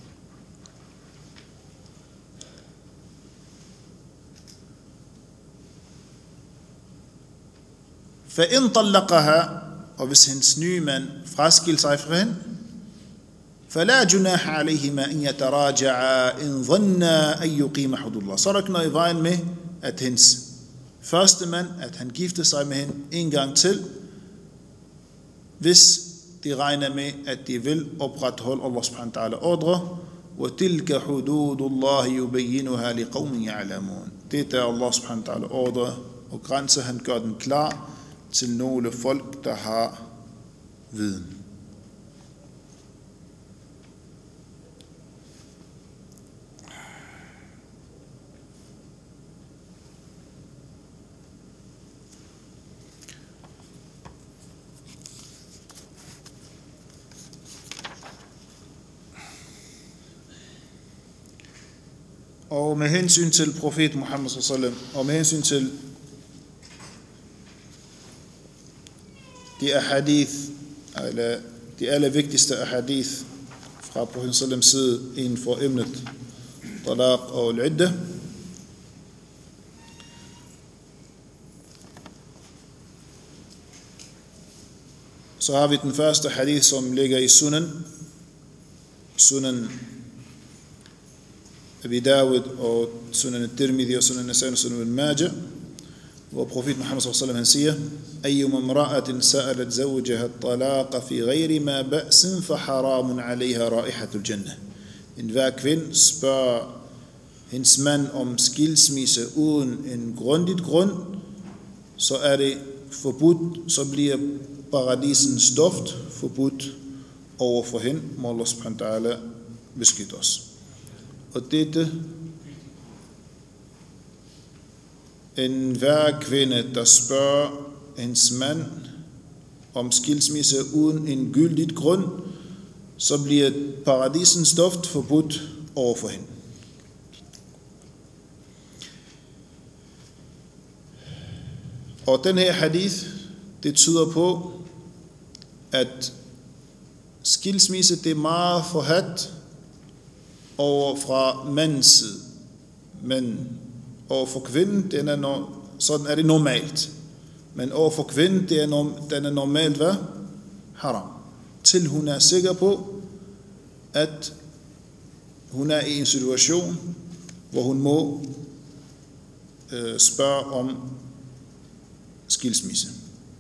Speaker 1: فَإِنْ طَلَّقَهَا, og hvis hendes nye mand fraskiller sig fra hende, فَلَا جُنَاحَ عَلَيْهِمَا إِنْ يَتَرَاجَعَا إِنْ ظَنَّا أَنْ يُقِيمَ حُدُودَ اللَّهِ. Så er der ikke noget i vejen med, at hendes første mand, at han gifter sig med hende en gang til, hvis de regner med, at de vil opretholde Allah subhanahu wa ta'ala ordre, وَتِلْكَ حُدُودُ اللَّهِ يُبَيِّنُهَا لِقَوْمٍ يَعْلَمُونَ. Det er Allah subhanahu wa ta'ala ordre, og grænser, han gør den klar til nogle folk, der har viden. Og med hensyn til profet Muhammad sallallahu alaihi wasallam, og med hensyn til de ahadith, eller de allervigtigste ahadith fra profeten sallallahu alaihi wasallam side inden for emnet talaq og al-idda, så har vi den første hadith, som ligger i Sunan, Sunan Abi Dawud og Sunan al-Tirmidhi og Sunan al-Nasa'i og Sunan al-Majah, hvor profet Muhammad sallallahu alaihi wasallam han siger: "Ayyuma imra'atin sa'alat zawjaha at-talaqa fi ghayri ma ba'sin fa haramun 'alayha ra'ihatul jannah." En hver kvinde spørger hendes mand om skilsmisse uden en grundigt grund, så er det forbudt, så bliver paradisens duft forbudt over for hende. Må Allah subhanahu wa ta'ala beskytte os. Og dette, en hver kvinde, der spørger hendes mand om skilsmisse uden en gyldigt grund, så bliver paradisens duft forbudt over for hende. Og den her hadith, det tyder på, at skilsmisse, det er meget forhadt over fra mandens side, men over for kvinden, den er no, sådan er det normalt. Men over for kvinden, det er norm, den er normalt hvad? Haram. Til hun er sikker på, at hun er i en situation, hvor hun må øh, spørge om skilsmisse.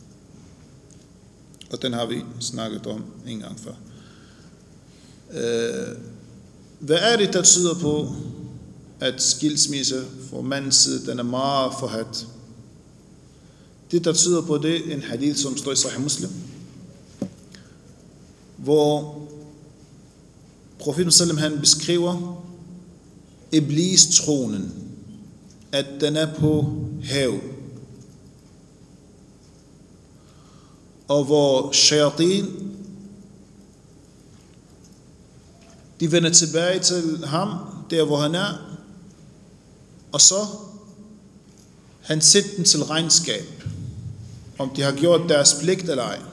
Speaker 1: Og den har vi snakket om en gang før. Øh, hvad er det, der tyder på, at skilsmisse fra mandens side, den er meget forhadt? Det, der tyder på det, er en hadith, som står i Sahih Muslim, hvor profeten sallam han beskriver Iblis-tronen, at den er på hav, og hvor shayatin, de vender tilbage til ham, der hvor han er, og så han sætter den til regnskab, om de har gjort deres pligt eller ej.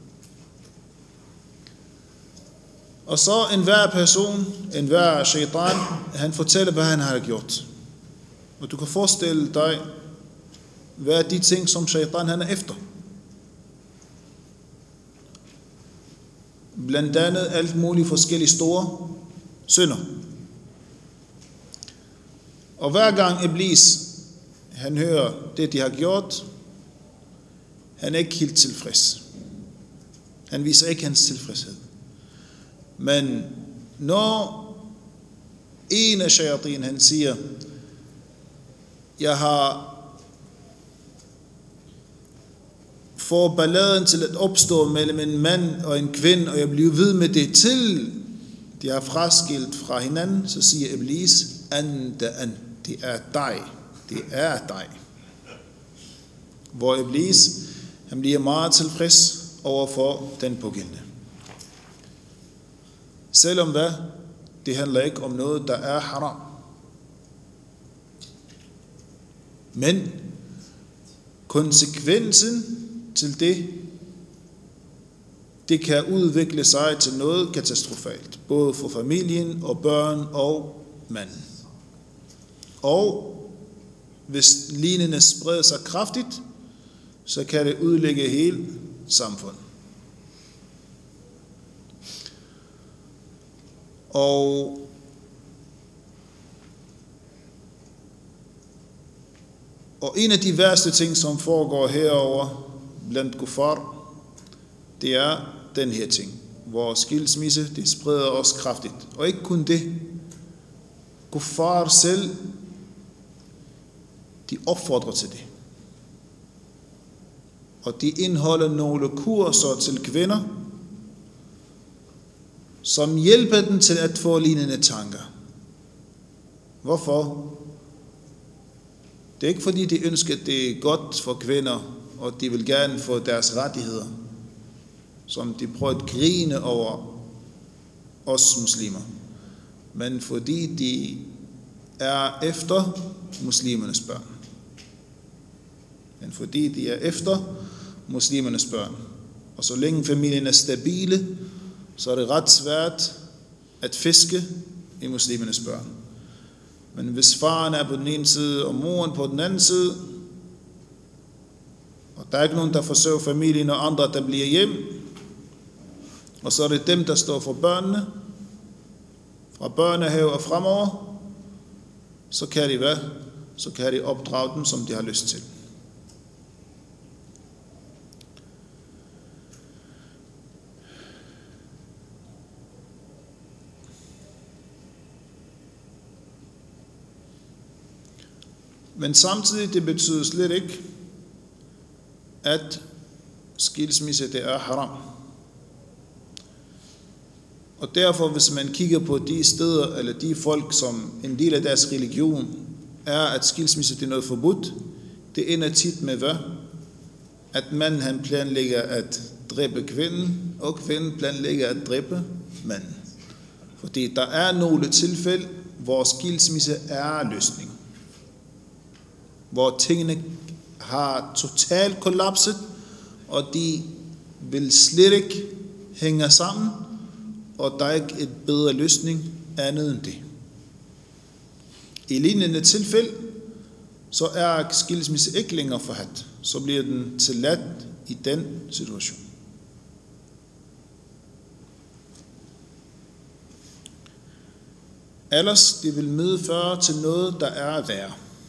Speaker 1: Og så enhver person, enhver shaitan, han fortæller, hvad han har gjort. Og du kan forestille dig, hvad er de ting, som shaitan han er efter. Blandt andet alt muligt forskellige store synder. Og hver gang Iblis, han hører det, de har gjort, han er ikke helt tilfreds. Han viser ikke hans tilfredshed. Men når en af shayatin, han siger, jeg har får balladen til at opstå mellem en mand og en kvinde, og jeg bliver ved med det til de har fraskilt fra hinanden, så siger Iblis, anta an, det er dig, det er dig. Hvor Iblis, han bliver meget tilfreds overfor den pågældende. Selvom hvad, det handler ikke om noget, der er haram. Men konsekvensen til det, det kan udvikle sig til noget katastrofalt, både for familien og børn og manden. Og hvis lignende spreder sig kraftigt, så kan det udlægge hele samfundet. Og Og en af de værste ting, som foregår herover blandt kuffar, det er den her ting, hvor skilsmisse, det spreder os kraftigt. Og ikke kun det. Kuffar selv, de opfordrer til det. Og de indeholder nogle kurser til kvinder, som hjælper dem til at få lignende tanker. Hvorfor? Det er ikke fordi, de ønsker, at det er godt for kvinder, og de vil gerne få deres rettigheder, som de prøver at grine over os muslimer. Men fordi de er efter muslimernes børn. Men fordi de er efter muslimernes børn. Og så længe familien er stabile, så er det ret svært at fiske i muslimernes børn. Men hvis faren er på den ene side, og moren på den anden side, og der er ikke nogen, der forsøger familien, og andre, der bliver hjem, og så er det dem, der står for børnene, fra børnehave og fremover, så kan de hvad? Så kan de opdrage dem, som de har lyst til. Men samtidig, det betyder slet ikke, at skilsmisse, det er haram. Og derfor, hvis man kigger på de steder, eller de folk, som en del af deres religion, er, at skilsmisse, det er noget forbudt, det ender tit med hvad? At manden, han planlægger at dræbe kvinden, og kvinden planlægger at dræbe manden. Fordi der er nogle tilfælde, hvor skilsmisse er løsning. Hvor tingene har totalt kollapset, og de vil slet ikke hænge sammen, og der er ikke et bedre løsning andet end det. I lignende tilfælde, så er skilsmisse ikke længere forhadt, så bliver den tilladt i den situation. Ellers det vil medføre til noget, der er værre.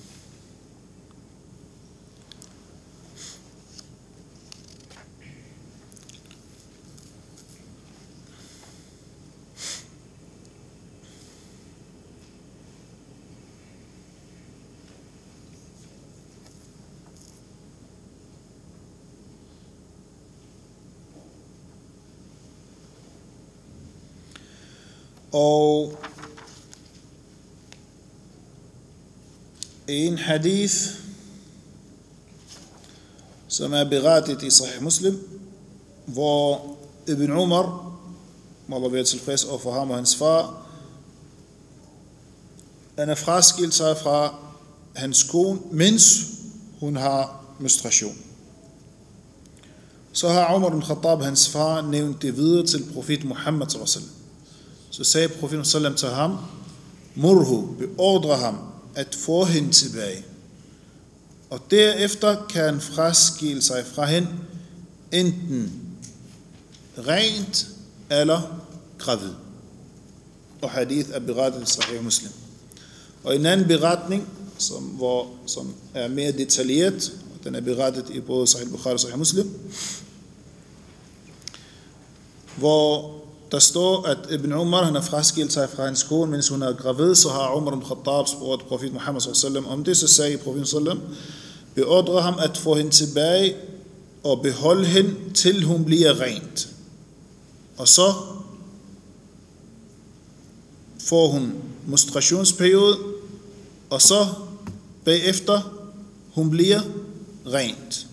Speaker 1: Og en hadith, som er berettet i Sahih Muslim, hvor Ibn Umar, må Allah være tilfreds over for ham og hans far, han er fraskilt sig fra hans kone, mens hun har menstruation. Så har Umar ibn Khattab, hans far, nævnt det videre til profet Muhammad sallallahu alaihi wasallam. Så sagde profeten sallam til ham, murhu, beordre ham at få hende tilbage. Og derefter kan han fraskille sig fra hende, enten rent eller gravid. Og hadith er berettet i Sahih Muslim. Og en anden beretning, som, hvor, som er mere detaljeret, den er berettet i både Sahih Bukhari og Sahih Muslim, hvor der står, at Ibn Umar, han har fraskilt sig fra hans kone, mens hun er gravid, så har Umar ibn Khattab spurgt profet Muhammad sallallahu alaihi wasallam om det, så sagde profeten sallallahu alaihi wasallam, beordre ham at få hende tilbage og beholde hende, til hun bliver rent. Og så får hun menstruationsperiode, og så bagefter hun bliver rent.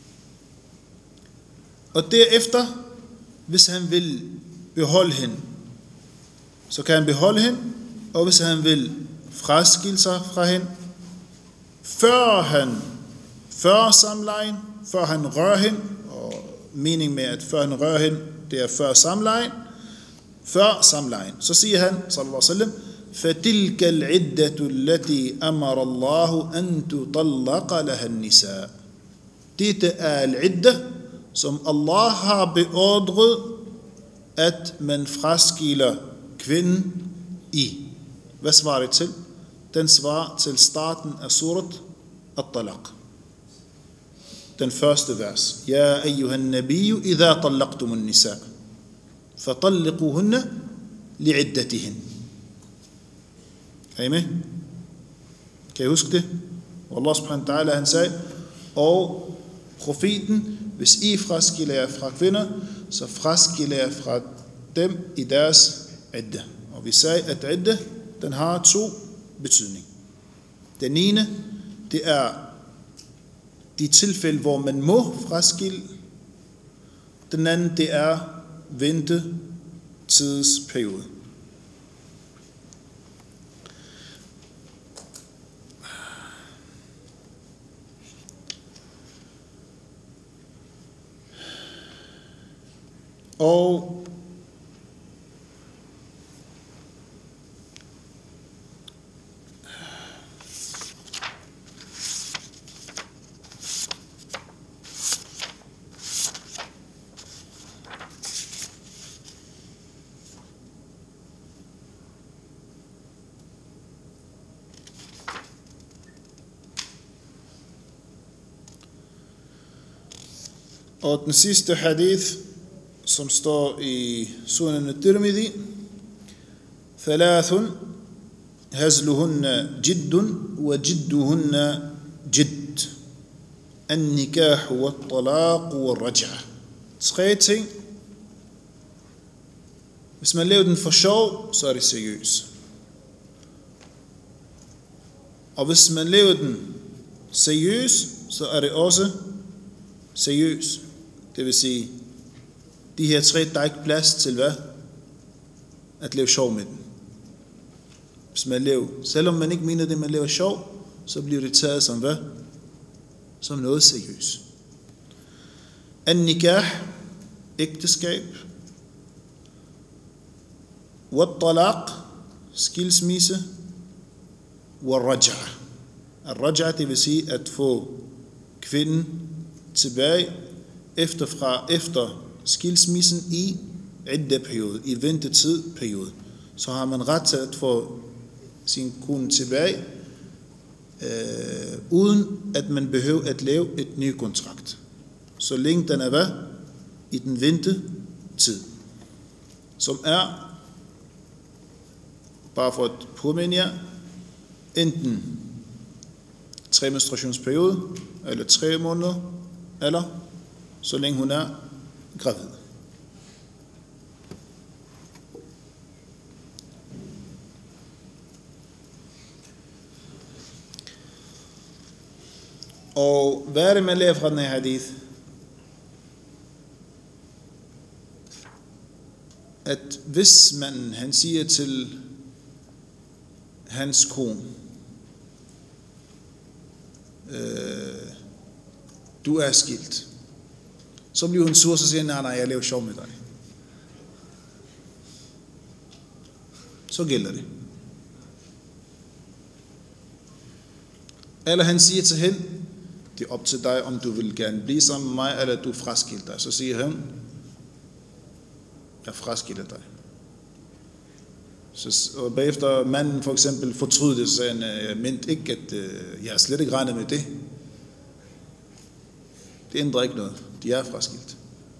Speaker 1: Og derefter, hvis han vil beholde hende, så kan han beholde hende, og hvis han vil fraskille sig fra hende, før han, før samlejen, før han rører hende, og mening med, at før han rører hende, det er før samlejen, før samlejen, så siger han, sallallahu alaihi wasallam, فَتِلْكَ الْعِدَّةُ الَّتِي أَمَرَ اللَّهُ أَن تُطَلَّقَ لَهَا النِّسَاء. Dette er al-idda, som Allah har beordret, at man fraskiller kvinden i. Hvad svarer det til? Den svarer til starten af surat At-Talaq. Den første vers. Ja ayyuhan nabiyyu idha talaqtumun nisa fatalliquhunna li'iddatihin. Er I med? Kan I huske det? Allah subhanahu wa ta'ala, han sagde, og profeten, hvis I fraskiller jer fra kvinder, så fraskiller jer fra dem i deres idda. Og vi sagde, at idda, den har to betydning. Den ene, det er de tilfælde, hvor man må fraskille. Den anden, det er ventetidsperiode. Og Og den sidste hadith, som står i Sunan al-Tirmidhi, ثلاث هزلهن جد وجدهن جد النكاح والطلاق والرجعة. Tre ting. Hvis man laver den for sjov, så er det seriøst. Og hvis man laver den seriøst, så er det også seriøst. Det vil sige, de her tre, der er ikke plads til hvad? At lave sjov med den. Hvis man laver, selvom man ikke mener det, man laver sjov, så bliver det taget som hvad? Som noget seriøst. An-nikah, ægteskab. Wat-talaq, skilsmisse. Wa-raj'a. Al-raj'a, det vil sige at få kvinden tilbage efter, fra, efter skilsmissen i idda-periode, i ventetidperiode. Så har man ret til at få sin kone tilbage, øh, uden at man behøver at lave et ny kontrakt. Så længe den er hvad? I den ventetid. Som er, bare for at påminde jer, enten tre menstruationsperiode, eller tre måneder, eller så længe hun er gravid. Og hvad er det, man lærer fra den her hadith? At hvis man, han siger til hans kone, øh, du er skilt, så bliver hun sur, så siger, nej, nej, jeg laver sjov med dig. Så gælder det. Eller han siger til hende, det er op til dig, om du vil gerne blive sammen med mig, eller du fraskilder dig. Så siger han, jeg fraskilder dig. Så, og bagefter manden for eksempel fortrød det, så sagde han, jeg mente ikke, at øh, jeg er slet ikke regnet med det. Det ændrer ikke noget. De er fraskilt.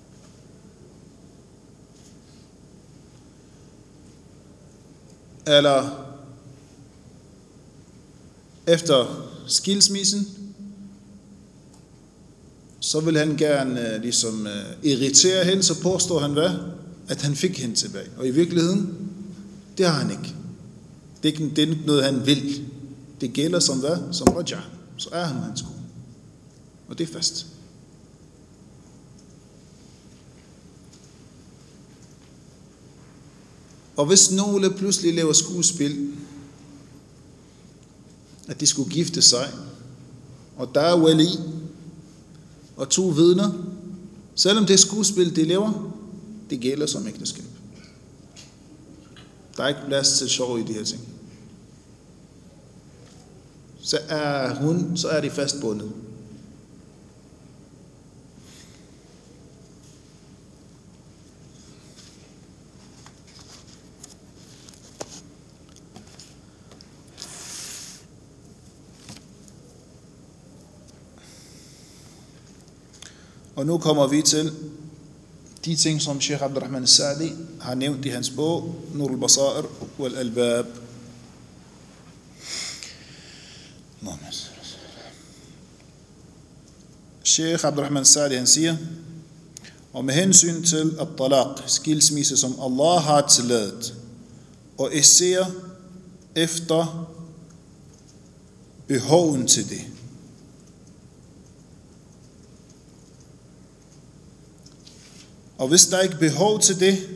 Speaker 1: Eller efter skilsmissen, så vil han gerne øh, ligesom øh, irritere hende, så påstår han hvad? At han fik hende tilbage. Og i virkeligheden, det har han ikke. Det er ikke, det er ikke noget, han vil. Det gælder som hvad? Som raja. Så er han hans kone. Og det er fast. Og hvis nogle pludselig laver skuespil, at de skulle gifte sig, og der er wali og to vidner, selvom det er skuespil, de laver, det gælder som ægteskab. Der er ikke plads til sjov i de her ting. Så er hun, så er de fastbundet. Og nu kommer vi til de ting, som Sheikh Abdurrahman al-Sa'di har nævnt i hans bog, Nur al-Basair wal-Albab. Sheikh Abdurrahman al-Sa'di, han siger, og med hensyn til at-talaq, skilsmisse, som Allah har tilladet, og især efter behoven til det. Og hvis der ikke er behov til det,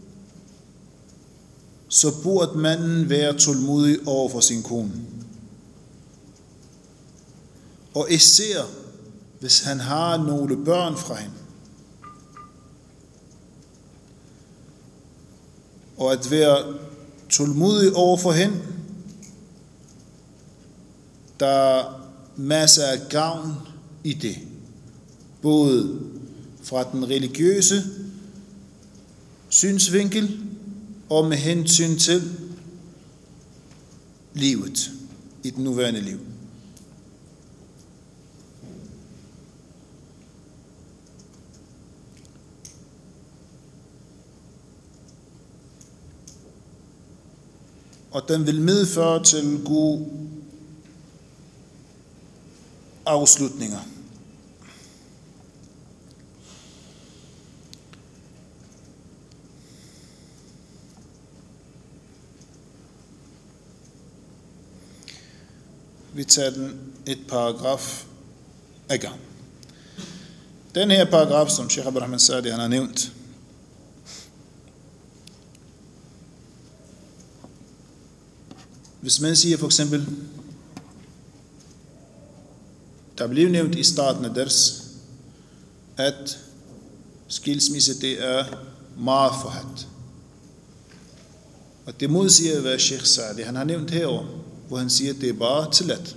Speaker 1: så burde manden være tålmodig over for sin kone. Og især hvis han har nogle børn fra hende. Og at være tålmodig over for hende, der er masser af gavn i det. Både fra den religiøse synsvinkel og med hensyn til livet i den nuværende liv. Og den vil medføre til gode afslutninger. Vi tager den et paragraf af gang. Den her paragraf, som Sheikh Abdurrahman al-Sa'di han har nævnt, hvis man siger for eksempel, der blev nævnt i starten af ders, at skilsmisse det er meget forhat. Og det modsiger, hvad Sheikh Sa'di han har nævnt herovre, hvor han siger, at det er bare tilladt.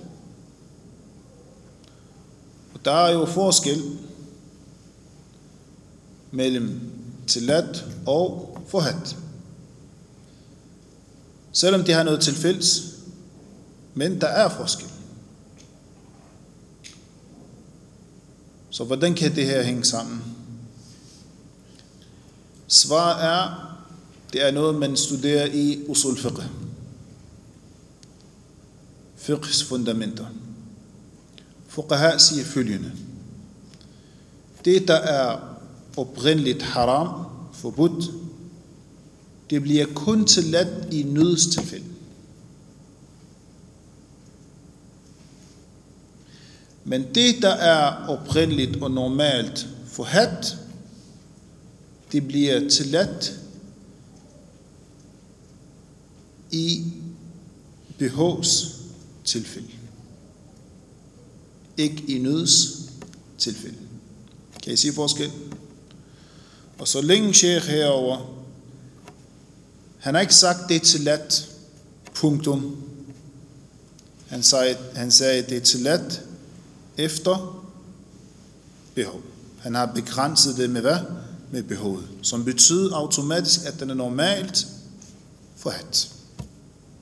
Speaker 1: Og der er jo forskel mellem tilladt og forhat. Selvom de har noget til fælles, men der er forskel. Så hvordan kan det her hænge sammen? Svar er, det er noget, man studerer i usul fiqh. Fiqhs fundamenter. Fuqaha siger følgende. Det, der er oprindeligt haram, forbudt, det bliver kun tilladt i nødstilfælde. Men det, der er oprindeligt og normalt forhadt, det bliver tilladt i behovstilfælde. Ikke i nødstilfælde. Kan I sige forskel? Og så længe Sheikh herover, han har ikke sagt det er tilladt, punktum. Han sagde, han sagde det er tilladt efter behov. Han har begrænset det med hvad? Med behovet. Som betyder automatisk, at den er normalt forhadt.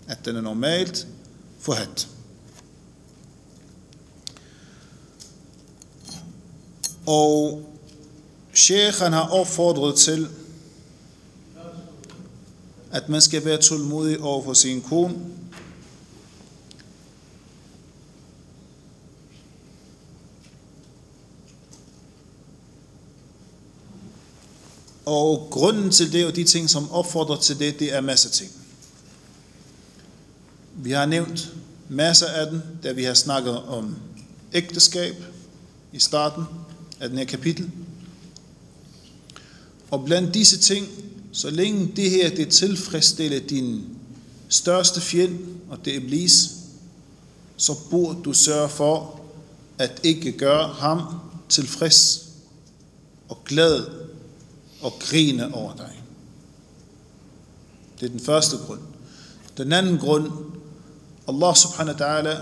Speaker 1: at den er normalt forhadt. Og Sheikh han har opfordret til, at man skal være tålmodig over for sin kone. Og grunden til det, og de ting, som opfordrer til det, det er masser af ting. Vi har nævnt masser af dem, da vi har snakket om ægteskab i starten af den her kapitel. Og blandt disse ting, så længe det her det tilfredsstiller din største fjende, og det er Iblis, så burde du sørge for at ikke gøre ham tilfreds og glad og grine over dig. Det er den første grund. Den anden grund, Allah subhanahu wa ta'ala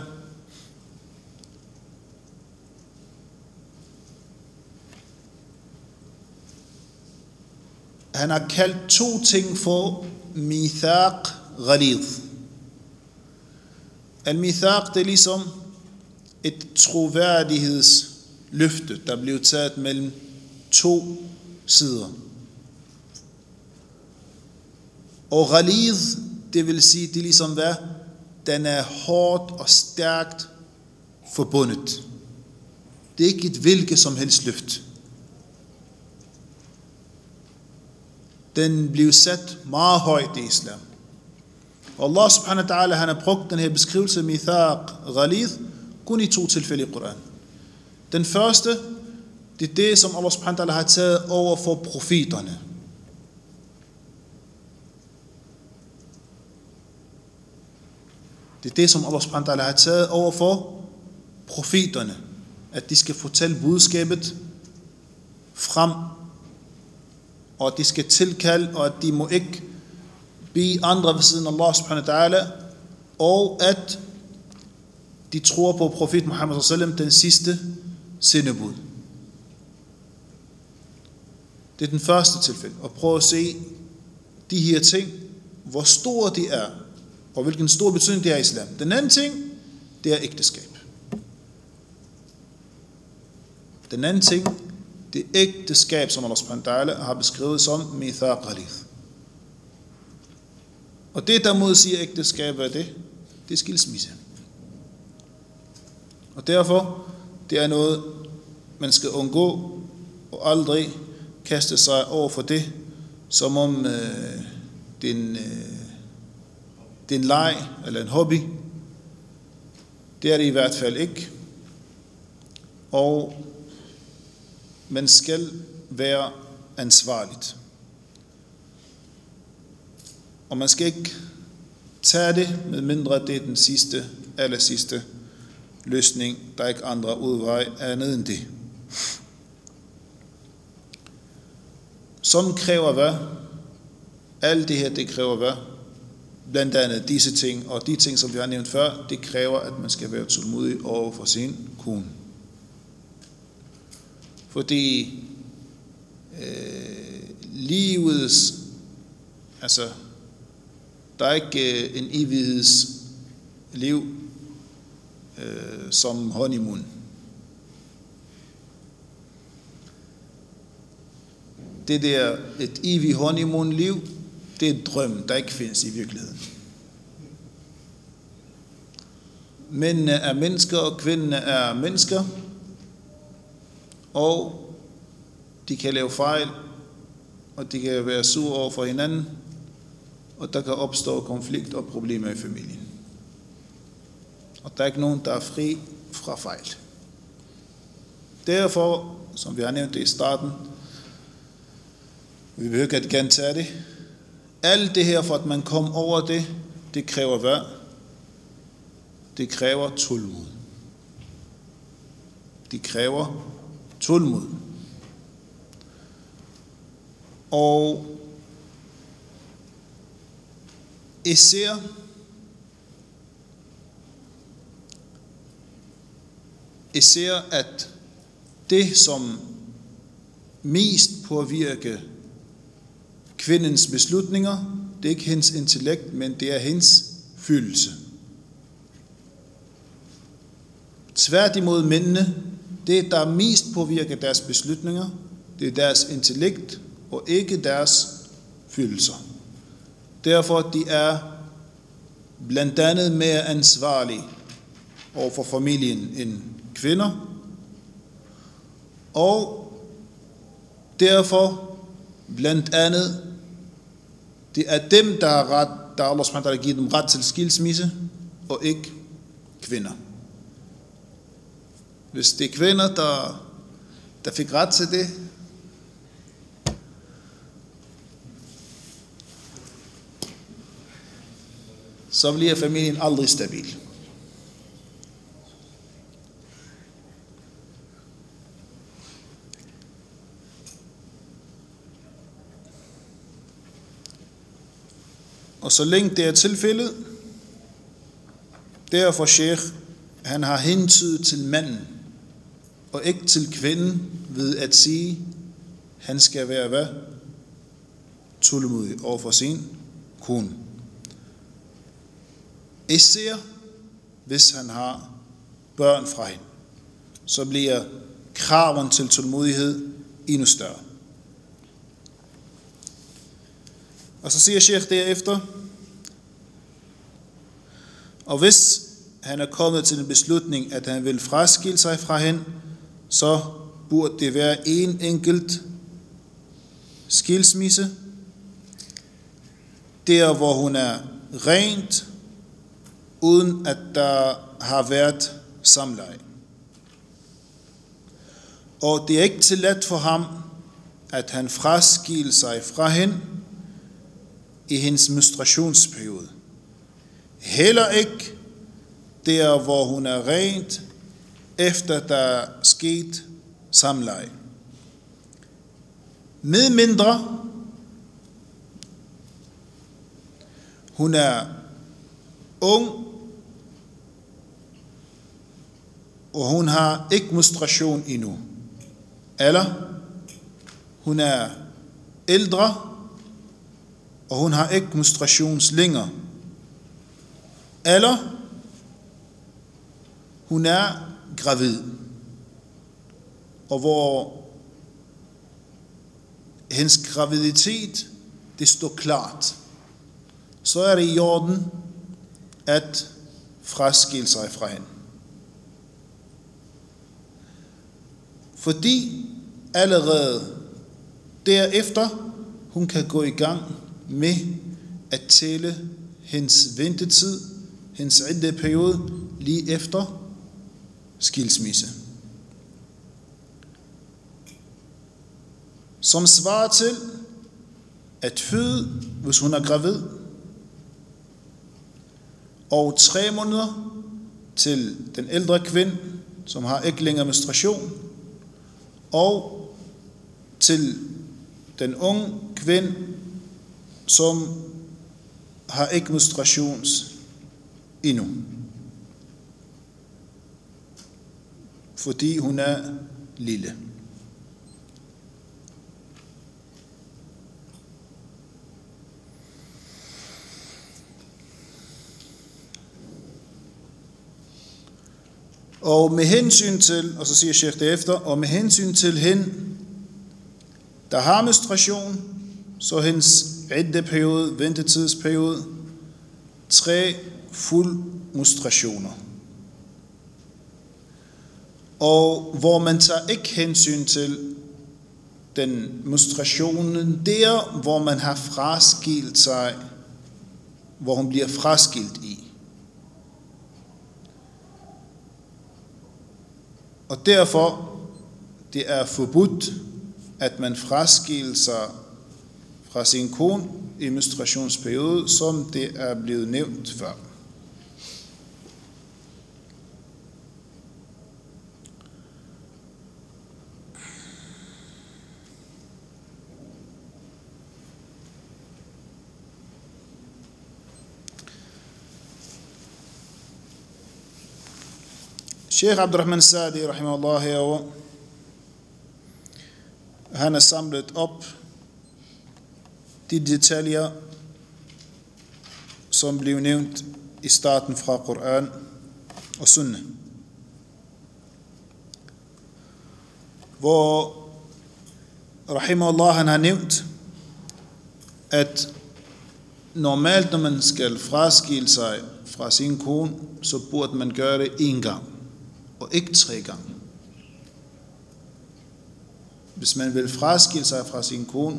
Speaker 1: han har kaldt to ting for mithaq ghalid. Al-mithaq, det er ligesom et troværdighedsløfte, der blev taget mellem to sider. Og ghalid, det vil sige, det er ligesom hvad? Den er hårdt og stærkt forbundet. Det er ikke et hvilket som helst løft. Den blev sat meget højt i islam. Og Allah subhanahu wa ta'ala, han har brugt den her beskrivelse mithaq ghalid kun i to tilfælde i Koran. Den første, det er det, som Allah subhanahu wa ta'ala har taget over for profeterne. Det er det, som Allah subhanahu wa ta'ala har taget over for profeterne. At de skal fortælle budskabet frem, og at de skal tilkalde, og at de må ikke bede andre ved siden af Allah subhanahu wa ta'ala, og at de tror på profet Muhammad sallallahu alaihi wasallam, den sidste sendebud. Det er den første tilfælde. Og prøv at se de her ting, hvor store de er, og hvilken stor betydning det er i islam. Den anden ting, det er ægteskab. Den anden ting, det er ægteskab, som Allah subhanahu wa ta'ala har beskrevet som mithaq ghalid. Og det, der modsiger ægteskab, hvad er det? Det er skilsmisse. Og derfor, det er noget, man skal undgå, og aldrig kaste sig over for det, som om øh, det er en, øh, det er en leg, eller en hobby. Det er det i hvert fald ikke. Og man skal være ansvarligt. Og man skal ikke tage det, med mindre det er den sidste, eller sidste løsning. Der er ikke andre udvej andet end det. Som kræver hvad? Alt det her, det kræver hvad? Blandt andet disse ting, og de ting, som vi har nævnt før, det kræver, at man skal være tålmodig over for sin kone. Fordi øh, livets, altså, der er ikke øh, en evighedsliv øh, som honeymoon. Det der, et evigt honeymoon-liv, det er et drøm, der ikke findes i virkeligheden. Mændene er mennesker, og kvinderne er mennesker, og de kan lave fejl, og de kan være sure over for hinanden, og der kan opstå konflikt og problemer i familien. Og der er ikke nogen, der er fri fra fejl. Derfor, som vi har nævnt det i starten, vi behøver ikke at gentage det, alt det her, for at man kommer over det, det kræver hvad? Det kræver tålmod. Det kræver tålmod. Og især især at det, som mest påvirker kvindens beslutninger, det er ikke hendes intellekt, men det er hendes følelse. Tværtimod mændene, det der mest påvirker deres beslutninger, det er deres intellekt og ikke deres følelser. Derfor de er blandt andet mere ansvarlige over for familien end kvinder, og derfor blandt andet det er dem, der har ret, der Allah subhanahu wa ta'ala givet dem ret til skilsmisse, og ikke kvinder. Hvis det er kvinder, der, der fik ret til det, så bliver familien aldrig stabil. Og så længe det er tilfældet, derfor Sheikh, han har hentydet til manden, og ikke til kvinden, ved at sige, han skal være hvad? Tålmodig over for sin kone. Især hvis han har børn fra hende, så bliver kraven til tålmodighed endnu større. Og så siger Sheikh derefter, og hvis han er kommet til en beslutning, at han vil fraskille sig fra hende, så burde det være en enkelt skilsmisse, der hvor hun er rent, uden at der har været samleje. Og det er ikke tilladt for ham, at han fraskiller sig fra hende i hendes menstruationsperiode. Heller ikke der, hvor hun er rent, efter der er sket samleje. Med mindre hun er ung, og hun har ikke menstruation endnu. Eller hun er ældre, og hun har ikke menstruations længere. Eller hun er gravid, og hvor hendes graviditet, det står klart, så er det i orden at fraskille sig fra hende. Fordi allerede derefter, hun kan gå i gang med at tælle hendes ventetid, hendes iddah-periode, lige efter skilsmisse. Som svarer til at føde, hvis hun er gravid, og tre måneder til den ældre kvinde, som har ikke længere menstruation, og til den unge kvinde, som har ikke menstruations endnu. Fordi hun er lille. Og med hensyn til, og så siger Sheikh derefter, og med hensyn til hende, der har menstruation, så hendes iddah-periode, ventetidsperiode, tre fuld menstruationer. Og hvor man tager ikke hensyn til den menstruationen der, hvor man har fraskilt sig, hvor hun bliver fraskilt i. Og derfor, det er forbudt, at man fraskiller sig fra sin kone i menstruationsperiode, som det er blevet nævnt før. Sheikh Abdurrahman Sa'di, rahimahullah, herovre, han har samlet op de detaljer, som blev nævnt i starten fra Koran og Sunnah, hvor rahimahullah han har nævnt, at normalt når man skal fraskille sig fra sin kone, så burde man gøre det en gang, og ikke tre gange. Hvis man vil fraskille sig fra sin kone,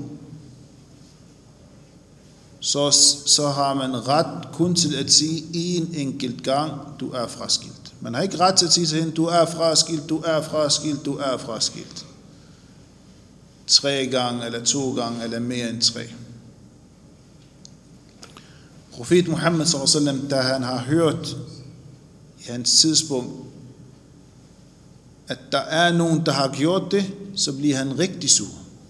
Speaker 1: så, så har man ret kun til at sige en enkelt gang, du er fraskilt. Man har ikke ret til at sige til hende, du er fraskilt, du er fraskilt, du er fraskilt. Tre gange, eller to gange, eller mere end tre. Profet Muhammed sallallahu alaihi wasallam, da han har hørt i hans tidspunkt, at der er nogen, der har gjort det, så bliver han rigtig sur.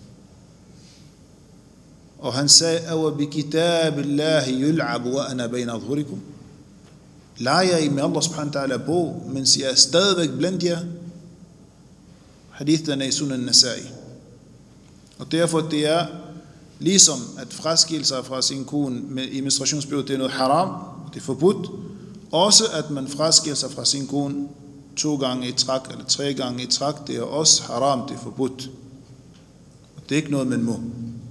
Speaker 1: Og han sagde, awa bi kitabillahi yul'ab wa ana bayna adhurikum. Leger I med Allah subhanahu wa ta'ala på, mens jeg er stadigvæk blandt jer? Haditherne i Sunan Nasa'i. Og derfor det er ligesom at fraskille sig fra sin kone med, i menstruationsperioden, det er noget haram, det er forbudt. Også at man fraskiller sig fra sin kone to gange i træk, eller tre gange i træk, det er også haram, det er forbudt. Og det er ikke noget, man må.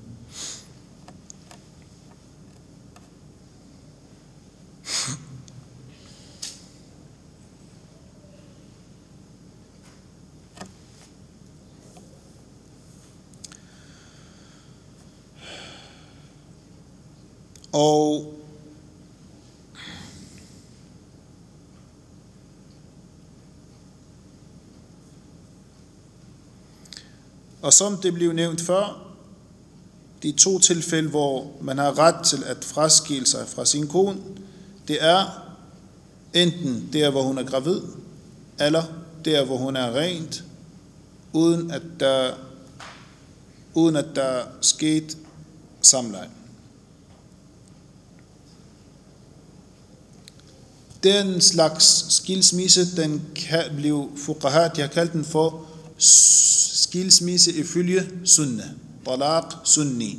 Speaker 1: Og og som det blev nævnt før, de to tilfælde, hvor man har ret til at fraskille sig fra sin kone, det er enten der, hvor hun er gravid, eller der, hvor hun er rent, uden at der, uden at der skete samleje. Den slags skilsmisse, den blev fuqahat, de har kaldt den for skilsmisse ifølge sunnah, talaq sunni.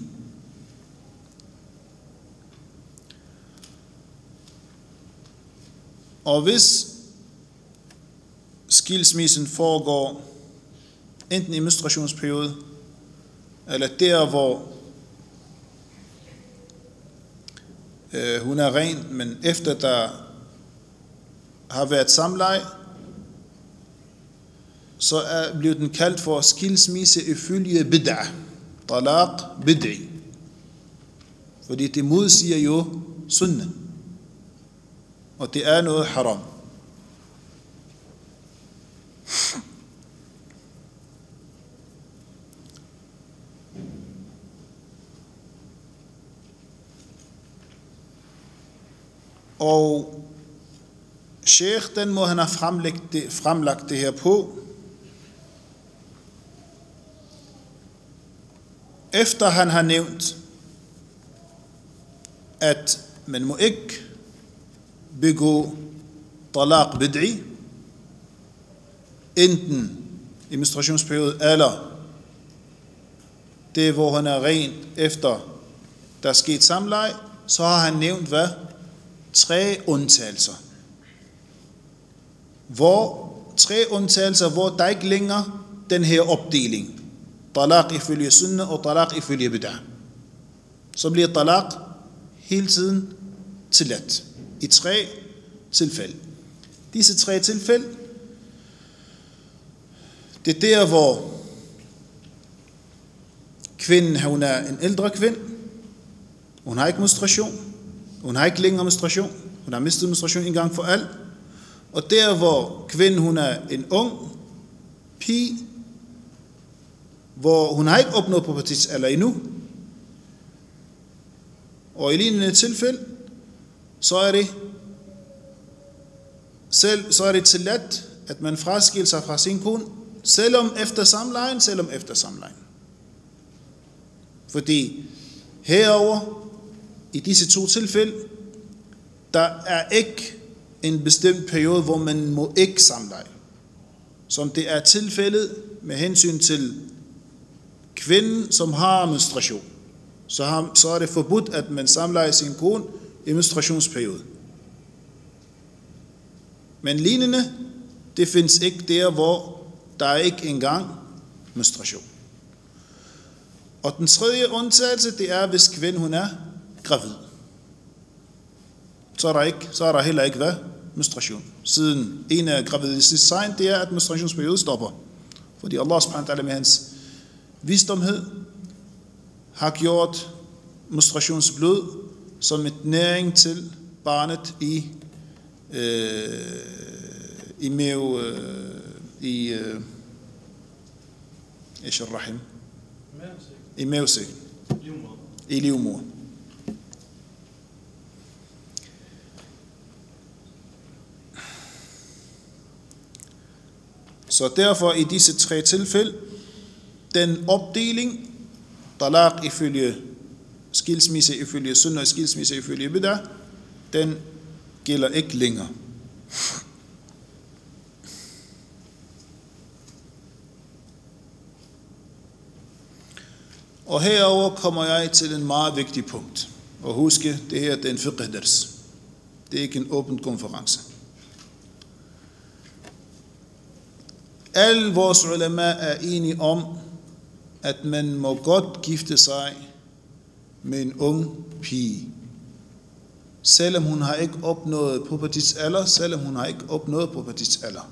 Speaker 1: Og hvis skilsmissen foregår enten i menstruationsperiode, eller der, hvor øh, hun er ren, men efter der har været samleje, så er, bliver den kaldt for skilsmisse ifølge bid'ah, talaq bid'i. Fordi det modsiger jo sunnah, og det er noget haram. Og Sheikh, den må han have fremlagt det, fremlagt det her på, efter han har nævnt, at man må ikke begå talaq bid'i, enten i menstruationsperiode, eller det, hvor han er ren efter der er sket samleje, så har han nævnt hvad? Tre undtagelser. Hvor tre undtagelser, hvor der ikke længere den her opdeling. Talaq ifølge sunnah og talaq ifølge bid'ah. Så bliver talaq hele tiden tilladt. I tre tilfælde. Disse tre tilfælde, det er der, hvor kvinden, hun er en ældre kvinde, hun har ikke menstruation, hun har ikke længere menstruation, hun har mistet menstruation en gang for alt. Og der, hvor kvinden, hun er en ung pige, hvor hun har ikke opnået pubertetsalder endnu, og i lignende tilfælde, så er det selv, så er det tilladt, at man fraskiller sig fra sin kone, selvom efter samlejen, selvom efter samlejen. Fordi herover i disse to tilfælde, der er ikke en bestemt periode, hvor man må ikke samleje. Som det er tilfældet med hensyn til kvinden, som har menstruation. Så, har, så er det forbudt, at man samlejer sin kone i menstruationsperioden. Men lignende, det findes ikke der, hvor der er ikke engang menstruation. Og den tredje undtagelse, det er, hvis kvinden hun er gravid. Så er der, ikke, så er der heller ikke hvad? Menstruation. Siden en af graviditetstegn, det er, at menstruationsperioden stopper. Fordi Allah subhanahu wa ta'ala med hans visdomhed har gjort menstruationsblod som et næring til barnet i øh, i mave øh, i øh, rahim i mavesækken, i livmor. Så derfor i disse tre tilfælde, den opdeling, talaq ifølge skilsmisse, ifølge sunnah, skilsmisse ifølge bid'ah, den gælder ikke længere. Og herover kommer jeg til en meget vigtig punkt. Og husk, det her det er en fiqh-dars. Det er ikke en åben konference. Alle vores ulama er enige om, at man må godt gifte sig med en ung pige. Selvom hun har ikke opnået pubertetsalder, selvom hun har ikke opnået pubertetsalder.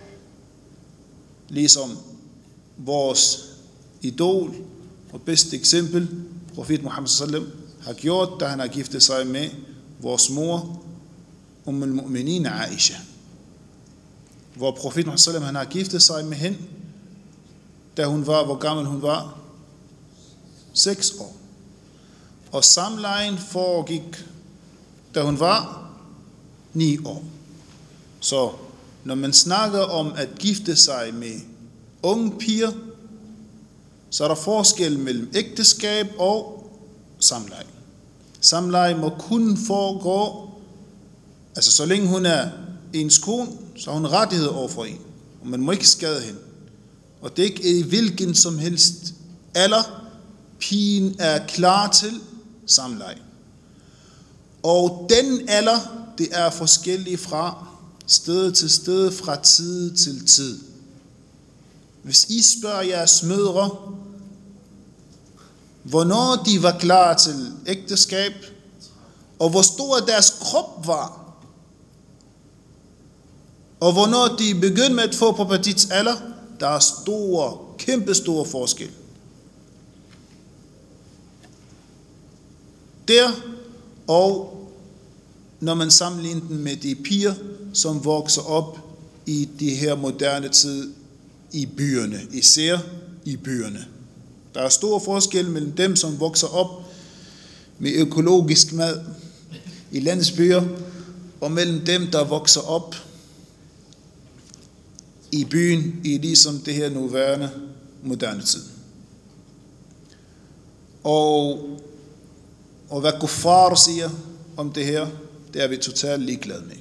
Speaker 1: Ligesom vores idol og bedste eksempel, profet Muhammad sallam, har gjort, da han har giftet sig med vores mor, Umm al-Mu'minin Aisha. Hvor profet Muhammad sallam, han har giftet sig med hende, da hun var, hvor gammel hun var? Seks år. Og samlejen foregik, da hun var ni år. Så når man snakker om at gifte sig med unge piger, så er der forskel mellem ægteskab og samleje. Samleje må kun foregå, altså så længe hun er ens kone, så har hun rettighed over for en. Og man må ikke skade hende. Og det er ikke i hvilken som helst alder, pigen er klar til samleje. Og den alder, det er forskellig fra sted til sted, fra tid til tid. Hvis I spørger jeres mødre, hvornår de var klar til ægteskab, og hvor stor deres krop var, og hvornår de begyndte med at få pubertetsalder, der er store, kæmpe store forskel. Der, og når man sammenligner den med de piger, som vokser op i de her moderne tid i byerne, især i byerne. Der er stor forskel mellem dem, som vokser op med økologisk mad i landsbyer, og mellem dem, der vokser op i byen i ligesom det her nuværende moderne tid. Og, og hvad kuffar siger om det her, det er vi totalt ligeglade med.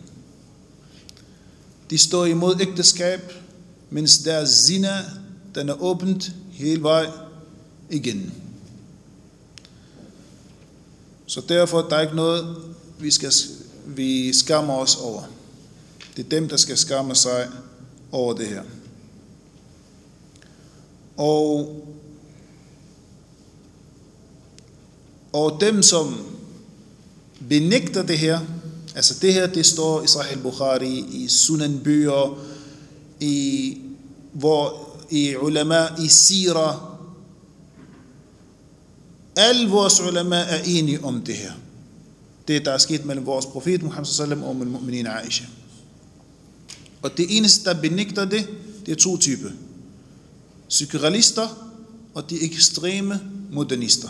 Speaker 1: De står imod ægteskab, mens deres zina, den er åbent hele vej igen. Så derfor der er ikke noget, vi, skal, vi skammer os over. Det er dem, der skal skamme sig over det her. Og, og dem, som benægter det her, altså det her, det står i Sahih Bukhari, i Sunan-bøger, i, hvor, i ulama, i sira. Alle vores ulama er enige om det her. Det, der er sket mellem vores profet Muhammad sallam og al-Mu'minin Aisha. Og det eneste, der benægter det, det er to typer. Sekularister og de ekstreme modernister.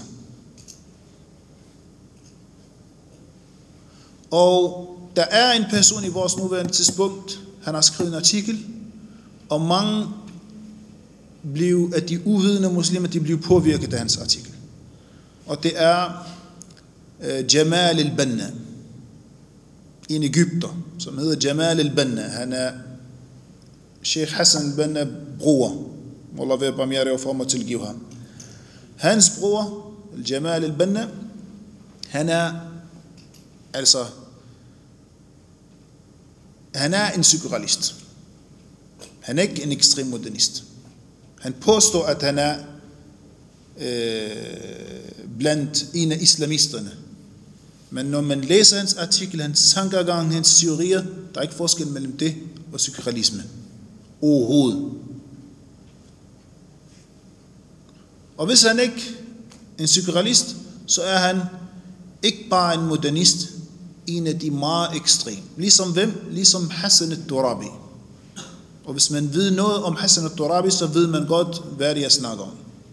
Speaker 1: Og der er en person i vores nuværende tidspunkt, han har skrevet en artikel, og mange blev, at de uvidende muslimer, de blev påvirket af hans artikel. Og det er uh, Jamal al-Banna, en egypter, som hedder Jamal al-Banna. Han er Sheikh Hassan al-Banna bror. Wallah vil barmhjertig og for mig tilgive ham. Hans bror, Jamal al-Banna, han er altså han er en sekularist. Han er ikke en ekstrem modernist. Han påstår, at han er øh, blandt en af islamisterne. Men når man læser hans artikel, hans tankegang, hans teorier, der er ikke forskel mellem det og sekularilisme. Overhovedet. Og hvis han ikke er en sekularist, så er han ikke bare en modernist, en af de meget ekstreme. Ligesom hvem? Ligesom Hassan al-Turabi. Og hvis man ved noget om Hassan al-Turabi, så ved man godt, hvad det jeg snakker om.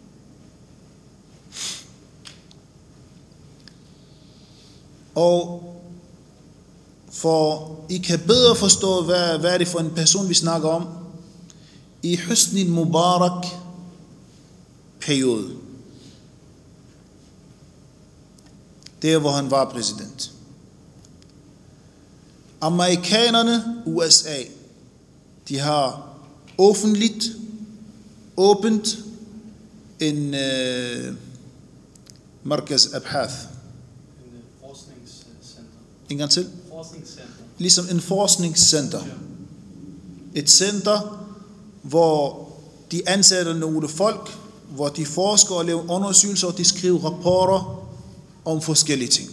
Speaker 1: Og for I kan bedre forstå, hvad, hvad er det for en person, vi snakker om, i Hosni Mubarak periode. Det er, hvor han var præsident. Amerikanerne, U S A, de har offentligt, åbent en uh, Markaz Abhath.
Speaker 2: En forskningscenter.
Speaker 1: En gang til.
Speaker 2: Forskningscenter.
Speaker 1: Ligesom en forskningscenter. Et center, hvor de ansætter nogle folk, hvor de forsker og laver undersøgelser, og de skriver rapporter om forskellige ting.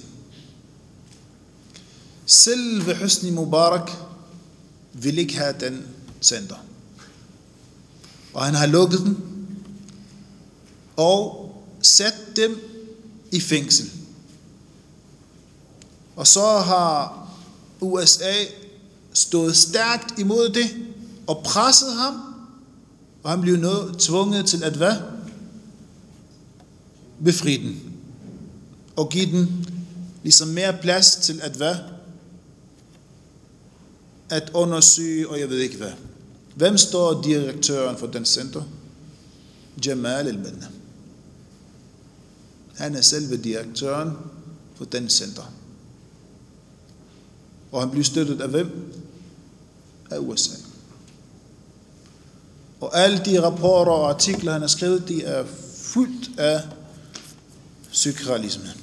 Speaker 1: Selve Hosni Mubarak vil ikke have den center. Og han har lukket den og sat dem i fængsel. Og så har U S A stået stærkt imod det og presset ham, og han blev noget tvunget til at hvad? Befri den. Og give den ligesom mere plads til at hvad? At undersøge, og jeg ved ikke hvad. Hvem står direktøren for den center? Jamal al-Banna. Han er selve direktøren for den center. Og han bliver støttet af hvem? Af U S A. Og alle de rapporter og artikler, han har skrevet, de er fuldt af sekularilisme.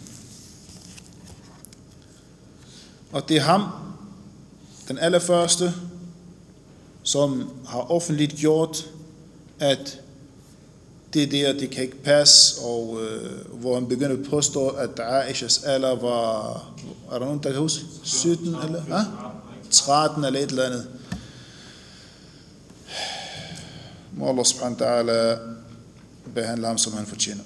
Speaker 1: Og det er ham, den allerførste, som har offentligt gjort, at det der, det kan ikke passe, og øh, hvor han begynder at påstå, at Aishas alder var, er der nogen, der kan huske? sytten eller? Ah? tretten eller et eller andet. Må Allah subhanahu wa ta'ala behandle ham, som han fortjener.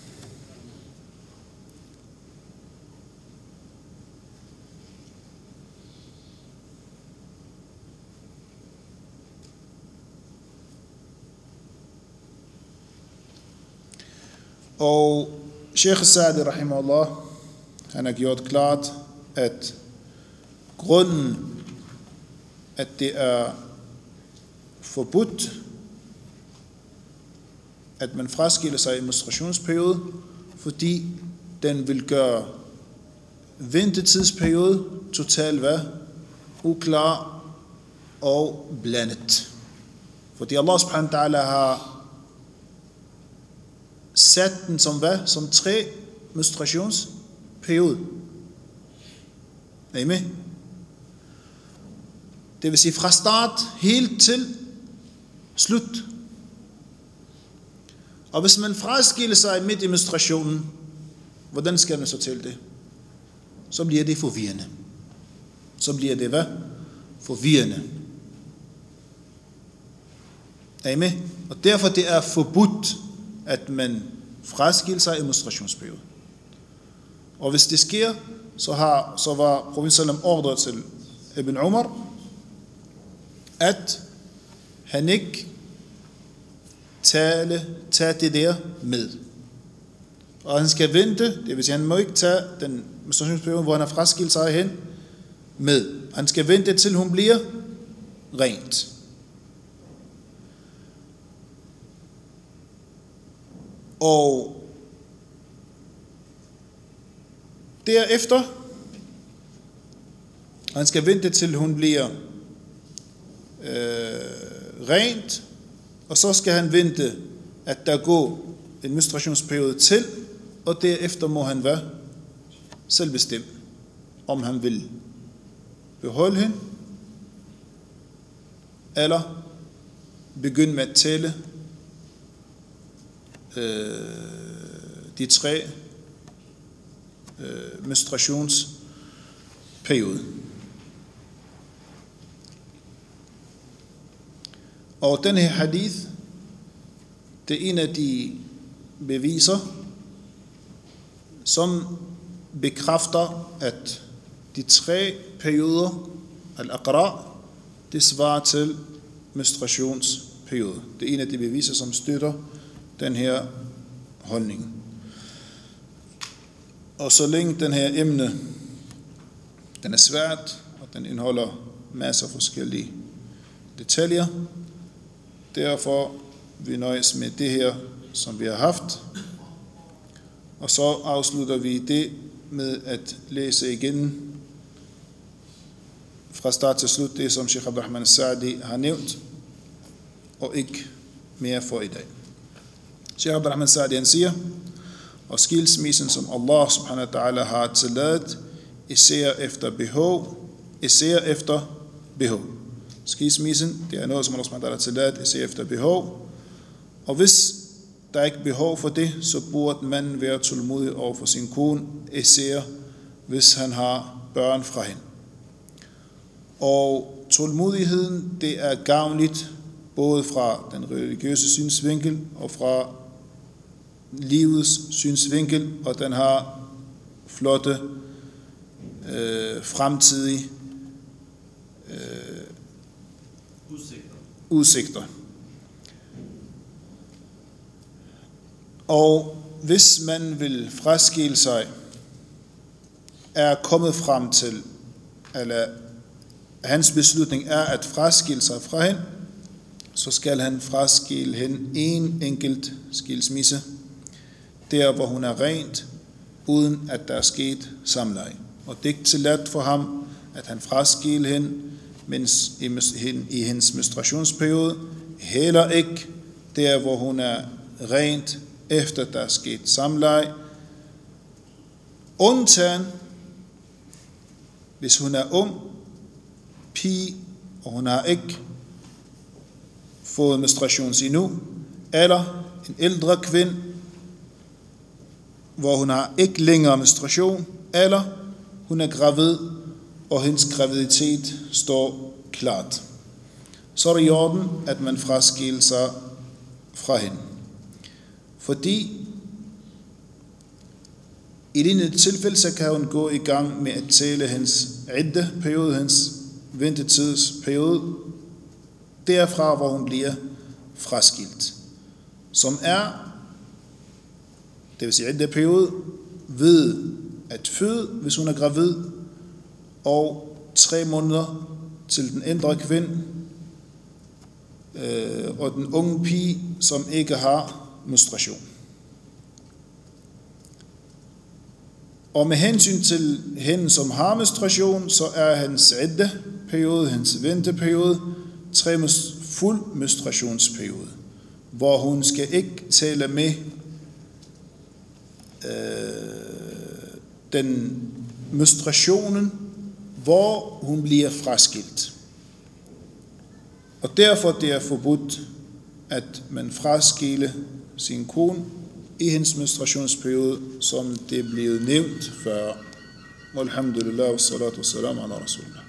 Speaker 1: Og Sheikh Sa'di rahimahullah, han har gjort klart, at grunden, at det er forbudt, at man fraskiller sig i menstruationsperiode, fordi den vil gøre ventetidsperiode totalt hvad? Uklar og blandet. Fordi Allah subhanahu wa ta'ala har sat den som hvad? Som tre menstruationsperiode. Er I med? Det vil sige fra start helt til slut. Og hvis man fraskiller sig midt i menstruationen, hvordan skal man så til det? Så bliver det forvirrende. Så bliver det hvad? Forvirrende. Er I med? Og derfor det er forbudt, at man fraskiller sig i menstruationsperiode. Og hvis det sker, så, har, så var Profeten sallam ordret til Ibn Umar, at han ikke tale, tage det der med. Og han skal vente, det vil sige, han må ikke tage den menstruationsperiode, hvor han har fraskilt sig hen, med. Han skal vente, til hun bliver rent. Og derefter, han skal vente, til hun bliver øh, rent, og så skal han vente, at der går en menstruationsperiode til, og derefter må han være selv bestemme, om han vil beholde hende, eller begynde med at tælle øh, de tre øh, menstruationsperioder. Og den her hadith, det er en af de beviser, som bekræfter, at de tre perioder, al-aqra, det svarer til menstruationsperiode. Det er en af de beviser, som støtter den her holdning. Og så længe den her emne, den er svært, og den indeholder masser af forskellige detaljer, derfor vi nøjes med det her, som vi har haft. Og så afslutter vi det med at læse igen fra start til slut det, som Sheikh Abdurrahman Sa'di har nævnt, og ikke mere for i dag. Sheikh Abdurrahman Sa'di han siger, og skilsmissen, som Allah subhanahu wa ta'ala har tilladt, især efter behov, især efter behov. Skilsmissen, det er noget, som Allah subhanahu wa ta'ala har tilladt, især efter behov. Og hvis der ikke er behov for det, så burde man være tålmodig over for sin kone, især hvis han har børn fra hende. Og tålmodigheden, det er gavnligt både fra den religiøse synsvinkel og fra livets synsvinkel, og den har flotte øh, fremtidige øh,
Speaker 2: udsigter.
Speaker 1: udsigter. Og hvis man vil fraskille sig, er kommet frem til, eller hans beslutning er at fraskille sig fra hende, så skal han fraskille hende en enkelt skilsmisse, der hvor hun er rent, uden at der er sket samleje. Og det er ikke tilladt for ham, at han fraskille hende, mens i hendes menstruationsperiode, heller ikke der hvor hun er rent, efter der er sket samleje, undtagen hvis hun er ung pige, og hun har ikke fået menstruation endnu, eller en ældre kvinde, hvor hun har ikke længere menstruation, eller hun er gravid, og hendes graviditet står klart. Så er det i orden, at man fraskiller sig fra hende. Fordi i denne tilfælde, så kan hun gå i gang med at tælle hendes idda-periode, hendes ventetidsperiode, derfra hvor hun bliver fraskilt. Som er, det vil sige idda-periode, ved at føde, hvis hun er gravid, og tre måneder til den ældre kvinde, øh, og den unge pige, som ikke har menstruation. Og med hensyn til hende, som har menstruation, så er hendes idda-periode, hendes venteperiode, tre fuld menstruationsperiode, hvor hun skal ikke tælle med øh, den menstruationen, hvor hun bliver fraskilt. Og derfor det er forbudt, at man fraskille sin kone i hendes menstruationsperiode, som det er blevet nævnt før. Alhamdulillah, wa salatu wa salam ala rasulullah.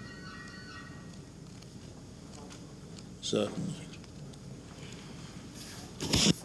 Speaker 1: Så